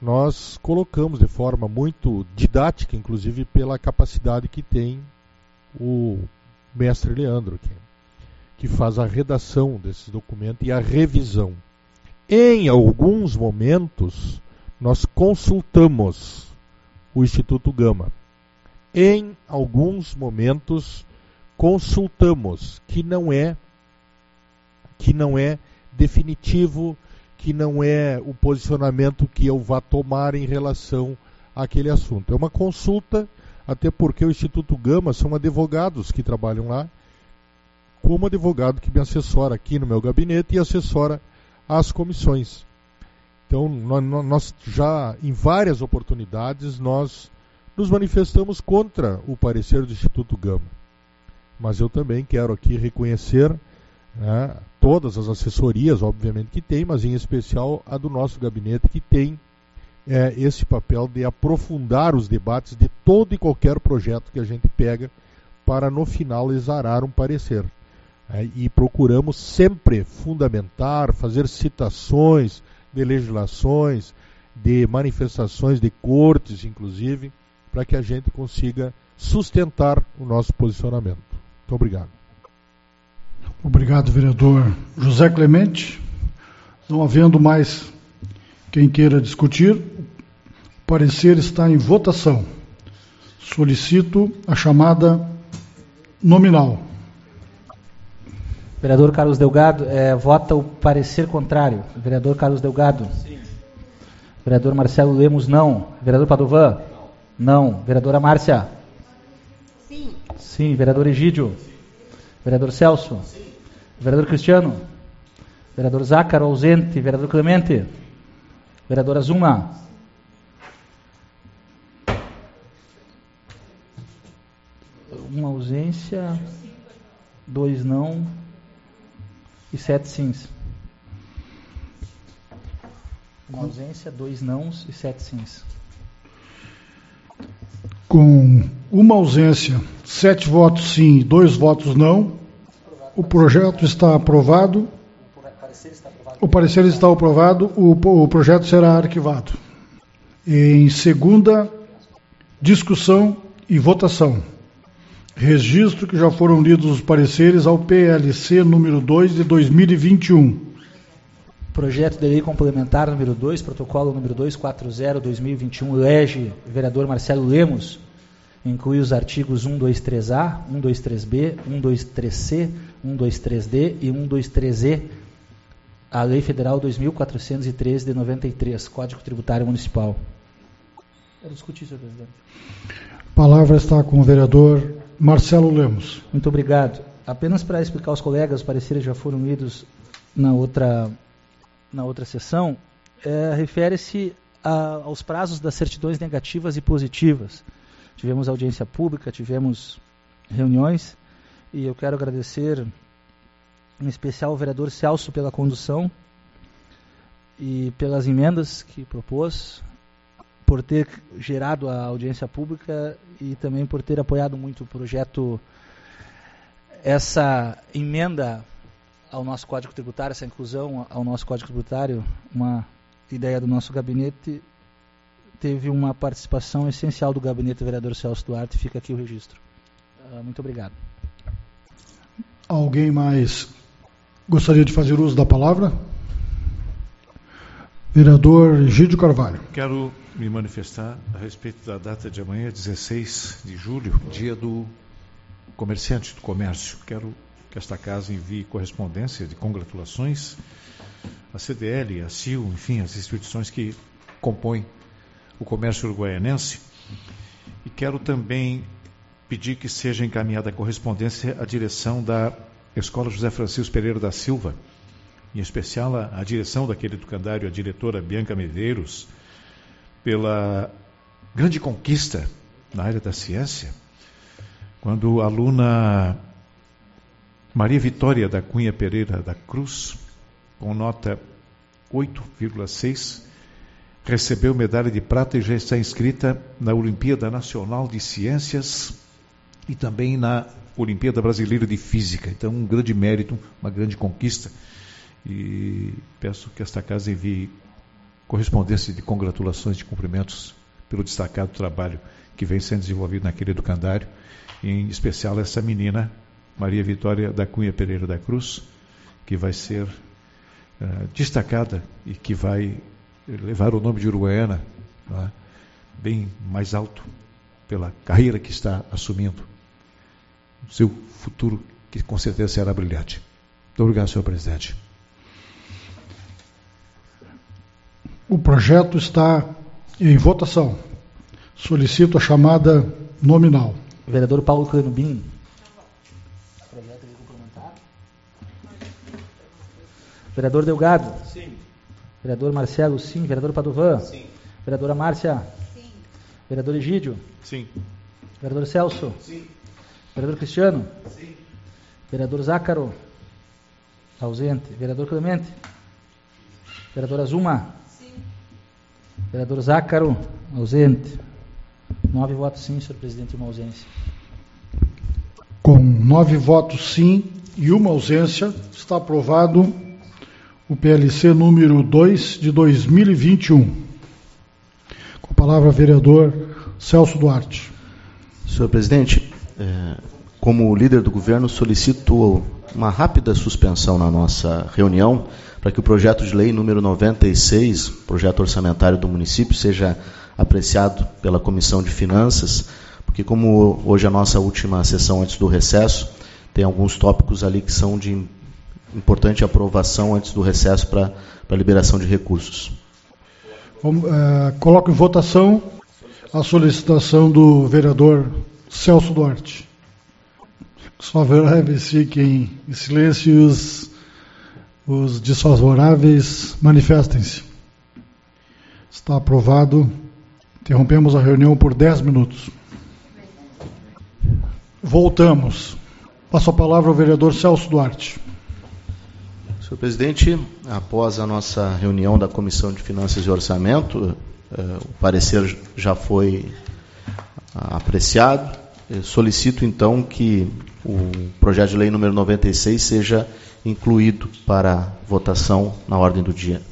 Speaker 4: nós colocamos de forma muito didática, inclusive pela capacidade que tem o mestre Leandro, que, que faz a redação desses documentos e a revisão. Em alguns momentos, nós consultamos o Instituto Gama. Em alguns momentos, consultamos, que não é, que não é definitivo, que não é o posicionamento que eu vá tomar em relação àquele assunto. É uma consulta, até porque o Instituto Gama são advogados que trabalham lá, como advogado que me assessora aqui no meu gabinete e assessora as comissões. Então, nós já, em várias oportunidades, nós nos manifestamos contra o parecer do Instituto Gama. Mas eu também quero aqui reconhecer, né, todas as assessorias, obviamente, que tem, mas em especial a do nosso gabinete, que tem é, esse papel de aprofundar os debates de todo e qualquer projeto que a gente pega para, no final, exarar um parecer. É, e procuramos sempre fundamentar, fazer citações de legislações, de manifestações de cortes, inclusive, para que a gente consiga sustentar o nosso posicionamento. Muito obrigado.
Speaker 1: Obrigado, vereador José Clemente. Não havendo mais quem queira discutir, o parecer está em votação. Solicito a chamada nominal.
Speaker 3: Vereador Carlos Delgado, é, vota o parecer contrário. Vereador Carlos Delgado? Sim. Vereador Marcelo Lemos, não. Vereador Padovan? Não. não. Vereadora Márcia? Sim. Sim. Vereador Egídio? Sim. Vereador Celso? Sim. Vereador Cristiano? Vereador Zácaro, ausente. Vereador Clemente? Vereadora Zuma? Uma ausência, dois não e sete sims. Uma ausência, dois nãos e sete sims.
Speaker 1: Com uma ausência, sete votos sim e dois votos não, o projeto está aprovado. O parecer está aprovado, o, o projeto será arquivado. Em segunda discussão e votação. Registro que já foram lidos os pareceres ao P L C número dois de dois mil e vinte e um.
Speaker 3: Projeto de lei complementar número dois, protocolo número duzentos e quarenta barra dois mil e vinte e um, elege vereador Marcelo Lemos, inclui os artigos cento e vinte e três A, cento e vinte e três B, cento e vinte e três C, cento e vinte e três D e cento e vinte e três E, a Lei Federal dois mil quatrocentos e treze de noventa e três, Código Tributário Municipal. Quero discutir, senhor presidente.
Speaker 1: A palavra está com o vereador Marcelo Lemos.
Speaker 3: Muito obrigado. Apenas para explicar aos colegas, os pareceres já foram lidos na outra, na outra sessão, é, refere-se a, aos prazos das certidões negativas e positivas. Tivemos audiência pública, tivemos reuniões, e eu quero agradecer em especial ao vereador Celso pela condução e pelas emendas que propôs, por ter gerado a audiência pública e também por ter apoiado muito o projeto, essa emenda ao nosso Código Tributário, essa inclusão ao nosso Código Tributário, uma ideia do nosso gabinete, teve uma participação essencial do gabinete do vereador Celso Duarte, fica aqui o registro. Uh, muito obrigado.
Speaker 1: Alguém mais gostaria de fazer uso da palavra? Vereador Egídio Carvalho.
Speaker 9: Quero me manifestar a respeito da data de amanhã, dezesseis de julho, dia do comerciante, do comércio. Quero que esta casa envie correspondência de congratulações à C D L, à C I U, enfim, as instituições que compõem o comércio uruguaianense. E quero também pedir que seja encaminhada a correspondência à direção da Escola José Francisco Pereira da Silva, em especial a, a direção daquele educandário, a diretora Bianca Medeiros, pela grande conquista na área da ciência, quando a aluna Maria Vitória da Cunha Pereira da Cruz, com nota oito vírgula seis, recebeu medalha de prata e já está inscrita na Olimpíada Nacional de Ciências e também na Olimpíada Brasileira de Física. Então, um grande mérito, uma grande conquista. E peço que esta casa envie correspondência de congratulações, de cumprimentos pelo destacado trabalho que vem sendo desenvolvido naquele educandário, em especial essa menina, Maria Vitória da Cunha Pereira da Cruz, que vai ser uh, destacada e que vai levar o nome de Uruguaiana, uh, bem mais alto pela carreira que está assumindo. O seu futuro, que com certeza será brilhante. Muito obrigado, senhor presidente.
Speaker 1: O projeto está em votação. Solicito a chamada nominal.
Speaker 3: Vereador Paulo Clanubim. Vereador Delgado. Sim. Vereador Marcelo, sim. Vereador Padovan. Sim. Vereadora Márcia. Sim. Vereador Egídio.
Speaker 9: Sim.
Speaker 3: Vereador Celso. Sim. Vereador Cristiano. Sim. Vereador Zácaro. Ausente. Vereador Clemente. Vereadora Zuma. Sim. Vereador Zácaro. Ausente. Nove votos sim, senhor presidente, e uma ausência.
Speaker 1: Com nove votos sim e uma ausência, está aprovado o P L C número dois de dois mil e vinte e um. Com a palavra, vereador Celso Duarte.
Speaker 8: Senhor presidente, é, como líder do governo, solicito uma rápida suspensão na nossa reunião para que o projeto de lei número noventa e seis, projeto orçamentário do município, seja apreciado pela Comissão de Finanças, porque como hoje é a nossa última sessão antes do recesso, tem alguns tópicos ali que são de importante aprovação antes do recesso para a liberação de recursos.
Speaker 1: Vamos, uh, coloco em votação a solicitação do vereador Celso Duarte. Os favoráveis fiquem em silêncio e os, os desfavoráveis manifestem-se. Está aprovado. Interrompemos a reunião por dez minutos. Voltamos. Passo a palavra ao vereador Celso Duarte.
Speaker 8: Senhor presidente, após a nossa reunião da Comissão de Finanças e Orçamento, eh, o parecer já foi apreciado. Eu solicito, então, que o projeto de lei número noventa e seis seja incluído para votação na ordem do dia.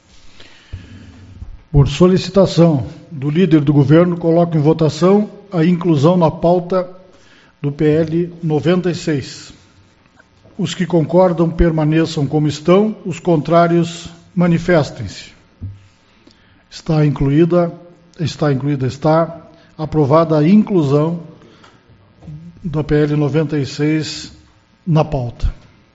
Speaker 1: Por solicitação do líder do governo, coloco em votação a inclusão na pauta do P L noventa e seis. Os que concordam permaneçam como estão, os contrários manifestem-se. Está incluída, está incluída, está aprovada a inclusão da P L noventa e seis na pauta.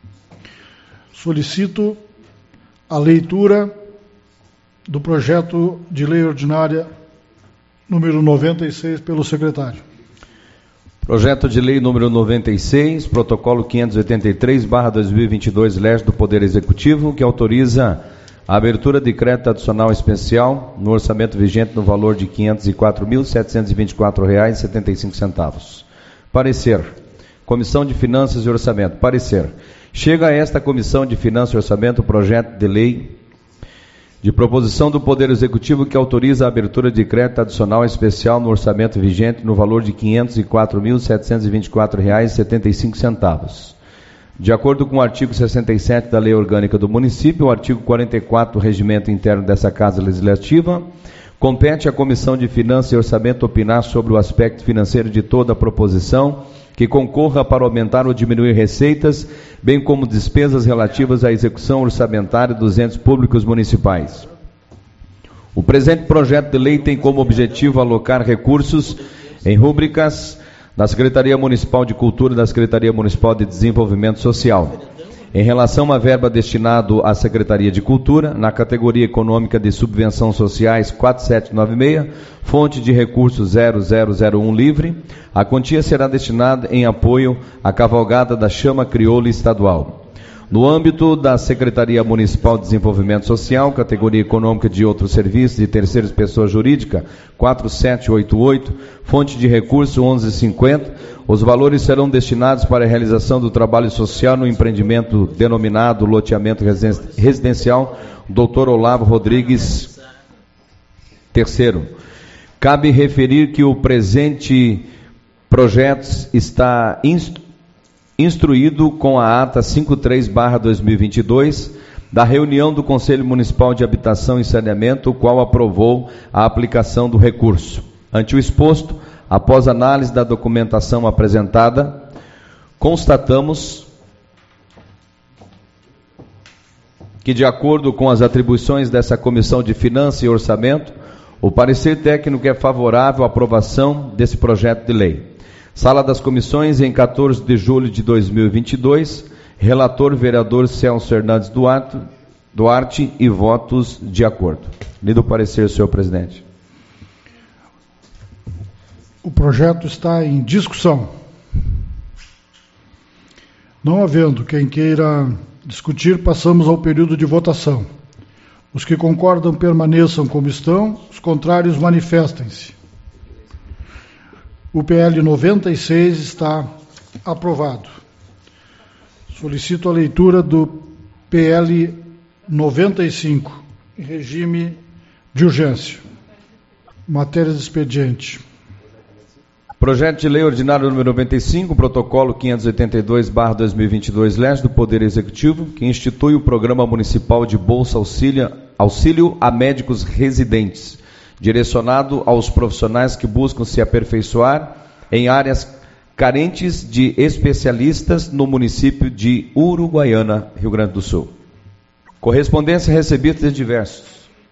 Speaker 1: Solicito a leitura do projeto de lei ordinária número noventa e seis pelo secretário.
Speaker 2: Projeto de lei número noventa e seis, protocolo quinhentos e oitenta e três barra dois mil e vinte e dois, Lege do Poder Executivo, que autoriza a abertura de crédito adicional especial no orçamento vigente no valor de quinhentos e quatro mil, setecentos e vinte e quatro reais e setenta e cinco centavos. Parecer. Comissão de Finanças e Orçamento. Parecer. Chega a esta Comissão de Finanças e Orçamento o projeto de lei de proposição do Poder Executivo que autoriza a abertura de crédito adicional especial no orçamento vigente no valor de quinhentos e quatro mil, setecentos e vinte e quatro reais e setenta e cinco centavos. De acordo com o artigo sessenta e sete da Lei Orgânica do Município, o artigo quarenta e quatro do Regimento Interno dessa Casa Legislativa, compete à Comissão de Finanças e Orçamento opinar sobre o aspecto financeiro de toda a proposição que concorra para aumentar ou diminuir receitas, bem como despesas relativas à execução orçamentária dos entes públicos municipais. O presente projeto de lei tem como objetivo alocar recursos em rúbricas da Secretaria Municipal de Cultura e da Secretaria Municipal de Desenvolvimento Social. Em relação à verba destinada à Secretaria de Cultura, na categoria econômica de subvenção sociais quatro sete nove seis, fonte de recursos zero zero zero um livre, a quantia será destinada em apoio à cavalgada da Chama Crioula Estadual. No âmbito da Secretaria Municipal de Desenvolvimento Social, categoria econômica de outros serviços de terceiras pessoas jurídicas, quatro sete oito oito, fonte de recurso onze cinquenta, os valores serão destinados para a realização do trabalho social no empreendimento denominado loteamento residencial doutor Olavo Rodrigues terceiro. Cabe referir que o presente projeto está instruído instruído com a ata cinquenta e três barra dois mil e vinte e dois da reunião do Conselho Municipal de Habitação e Saneamento, o qual aprovou a aplicação do recurso. Ante o exposto, após análise da documentação apresentada, constatamos que, de acordo com as atribuições dessa Comissão de Finanças e Orçamento, o parecer técnico é favorável à aprovação desse projeto de lei. Sala das Comissões, em quatorze de julho de dois mil e vinte e dois, relator vereador Celso Fernandes Duarte, Duarte e votos de acordo. Lido o parecer, senhor presidente.
Speaker 1: O projeto está em discussão. Não havendo quem queira discutir, passamos ao período de votação. Os que concordam permaneçam como estão, os contrários manifestem-se. O P L noventa e seis está aprovado. Solicito a leitura do P L noventa e cinco, em regime de urgência. Matéria de expediente.
Speaker 2: Projeto de Lei Ordinário número noventa e cinco, Protocolo quinhentos e oitenta e dois barra dois mil e vinte e dois, L E S do Poder Executivo, que institui o Programa Municipal de Bolsa Auxílio, Auxílio a Médicos Residentes, direcionado aos profissionais que buscam se aperfeiçoar em áreas carentes de especialistas no município de Uruguaiana, Rio Grande do Sul. Correspondência recebida de diversos.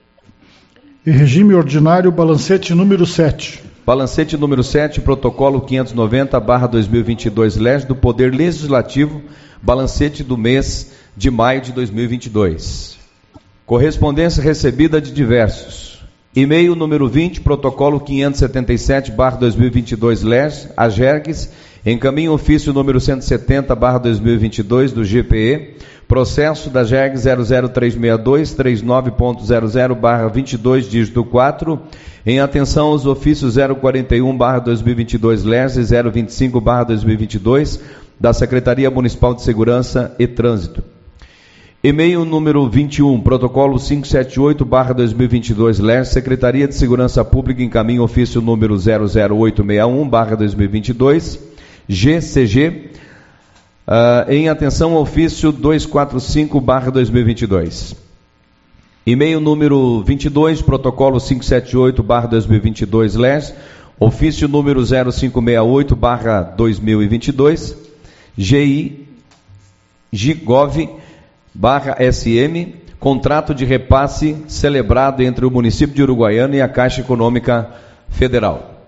Speaker 1: Em regime ordinário, balancete número sete.
Speaker 2: Balancete número sete, Protocolo quinhentos e noventa barra dois mil e vinte e dois, L E S do Poder Legislativo, balancete do mês de maio de dois mil e vinte e dois. Correspondência recebida de diversos. E-mail número vinte, Protocolo quinhentos e setenta e sete barra dois mil e vinte e dois, L E S, AGERGS, encaminho ofício número cento e setenta barra dois mil e vinte e dois do G P E, processo da GERG zero zero três seis dois três nove ponto zero zero barra vinte e dois, dígito quatro, em atenção aos ofícios zero quarenta e um barra dois mil e vinte e dois L E S e zero vinte e cinco barra dois mil e vinte e dois da Secretaria Municipal de Segurança e Trânsito. E-mail número vinte e um, Protocolo quinhentos e setenta e oito barra dois mil e vinte e dois L E S, Secretaria de Segurança Pública, encaminho ofício número zero zero oito seis um barra dois mil e vinte e dois, G C G, uh, em atenção ao ofício duzentos e quarenta e cinco barra dois mil e vinte e dois. E-mail número vinte e dois, Protocolo quinhentos e setenta e oito barra dois mil e vinte e dois L E S, ofício número zero cinco seis oito barra dois mil e vinte e dois, G I, Gigov, barra S M, contrato de repasse celebrado entre o município de Uruguaiana e a Caixa Econômica Federal.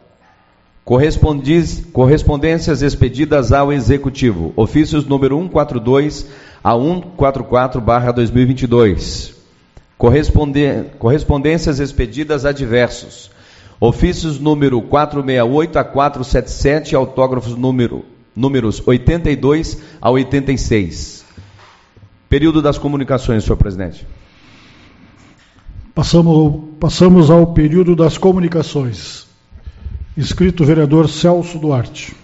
Speaker 2: Correspondências expedidas ao Executivo. Ofícios número cento e quarenta e dois a cento e quarenta e quatro barra dois mil e vinte e dois. Correspondências expedidas a diversos. Ofícios número quatrocentos e sessenta e oito a quatrocentos e setenta e sete, autógrafos número, números oitenta e dois a oitenta e seis. Período das comunicações, senhor presidente.
Speaker 1: Passamos, passamos ao período das comunicações. Inscrito o vereador Celso Duarte.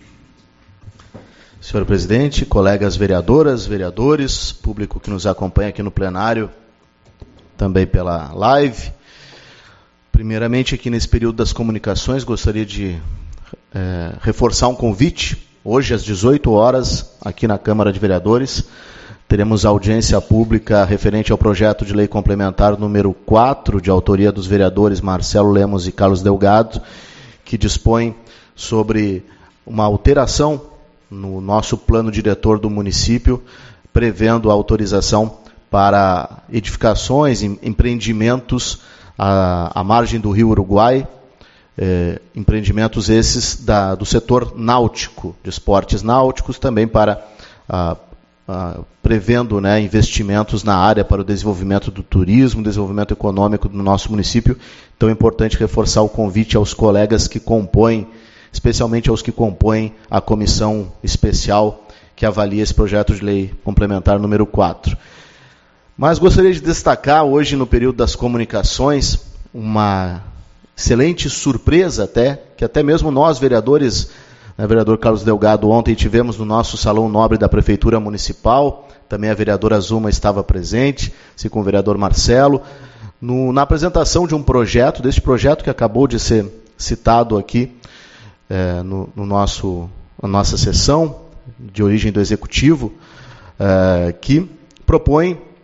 Speaker 8: Senhor presidente, colegas vereadoras, vereadores, público que nos acompanha aqui no plenário, também pela live. Primeiramente, aqui nesse período das comunicações, gostaria de é, reforçar um convite. Hoje, às dezoito horas, aqui na Câmara de Vereadores, teremos audiência pública referente ao projeto de lei complementar número quatro, de autoria dos vereadores Marcelo Lemos e Carlos Delgado, que dispõe sobre uma alteração no nosso plano diretor do município, prevendo a autorização para edificações, empreendimentos à, à margem do Rio Uruguai, eh, empreendimentos esses da, do setor náutico, de esportes náuticos, também para a Uh, prevendo né, investimentos na área para o desenvolvimento do turismo, desenvolvimento econômico do nosso município. Então é importante reforçar o convite aos colegas que compõem, especialmente aos que compõem a comissão especial que avalia esse projeto de lei complementar número quatro. Mas gostaria de destacar hoje, no período das comunicações, uma excelente surpresa até, que até mesmo nós, vereadores, né, vereador Carlos Delgado, ontem tivemos no nosso Salão Nobre da Prefeitura Municipal, também a vereadora Zuma estava presente, assim como o vereador Marcelo, no, na apresentação de um projeto, deste projeto que acabou de ser citado aqui é, no, no nosso, na nossa sessão de origem do Executivo, é, que propõe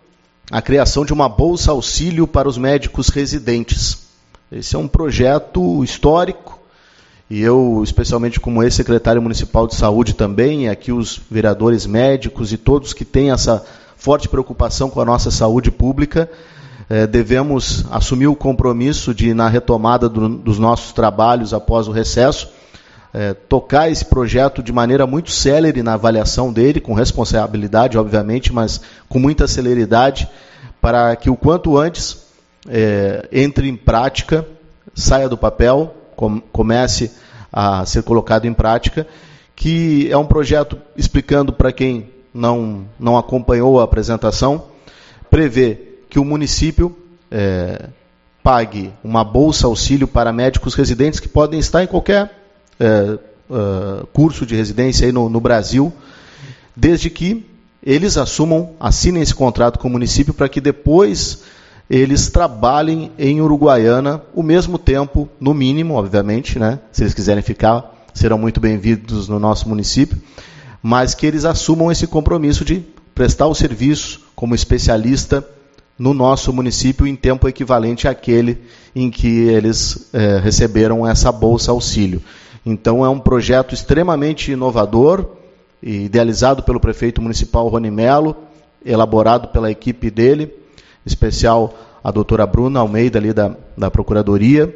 Speaker 8: a criação de uma bolsa auxílio para os médicos residentes. Esse é um projeto histórico, e eu, especialmente como ex-secretário municipal de saúde também, e aqui os vereadores médicos e todos que têm essa forte preocupação com a nossa saúde pública, eh, devemos assumir o compromisso de, na retomada do, dos nossos trabalhos após o recesso, eh, tocar esse projeto de maneira muito célere na avaliação dele, com responsabilidade, obviamente, mas com muita celeridade, para que o quanto antes eh, entre em prática, saia do papel, com, comece a ser colocado em prática, que é um projeto, explicando para quem não, não acompanhou a apresentação, prevê que o município é, pague uma bolsa auxílio para médicos residentes que podem estar em qualquer é, é, curso de residência aí no, no Brasil, desde que eles assumam, assinem esse contrato com o município para que depois eles trabalhem em Uruguaiana o mesmo tempo, no mínimo, obviamente, né? Se eles quiserem ficar, serão muito bem-vindos no nosso município, mas que eles assumam esse compromisso de prestar o serviço como especialista no nosso município em tempo equivalente àquele em que eles é, receberam essa bolsa auxílio. Então é um projeto extremamente inovador, idealizado pelo prefeito municipal Rony Melo, elaborado pela equipe dele, em especial a doutora Bruna Almeida, ali da, da Procuradoria,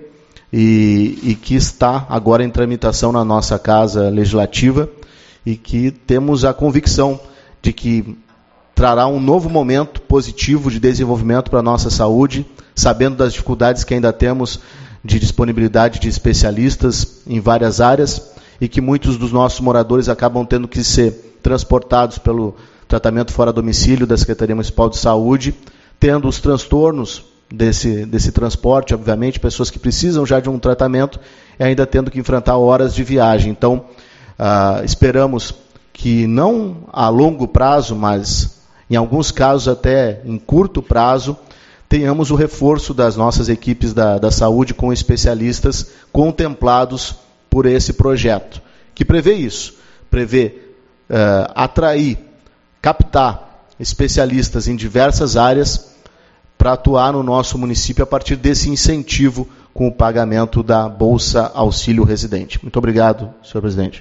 Speaker 8: e, e que está agora em tramitação na nossa Casa Legislativa, e que temos a convicção de que trará um novo momento positivo de desenvolvimento para a nossa saúde, sabendo das dificuldades que ainda temos de disponibilidade de especialistas em várias áreas, e que muitos dos nossos moradores acabam tendo que ser transportados pelo tratamento fora domicílio da Secretaria Municipal de Saúde, tendo os transtornos desse, desse transporte, obviamente, pessoas que precisam já de um tratamento e ainda tendo que enfrentar horas de viagem. Então, ah, esperamos que não a longo prazo, mas em alguns casos até em curto prazo, tenhamos o reforço das nossas equipes da, da saúde com especialistas contemplados por esse projeto, que prevê isso, prevê uh, atrair, captar especialistas em diversas áreas para atuar no nosso município a partir desse incentivo com o pagamento da Bolsa Auxílio Residente. Muito obrigado, senhor presidente.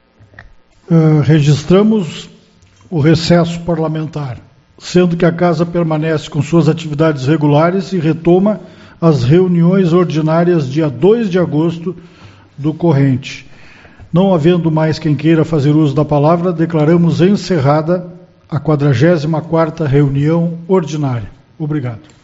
Speaker 1: Uh, registramos o recesso parlamentar, sendo que a Casa permanece com suas atividades regulares e retoma as reuniões ordinárias dia dois de agosto do corrente. Não havendo mais quem queira fazer uso da palavra, declaramos encerrada a quadragésima quarta reunião ordinária. Obrigado.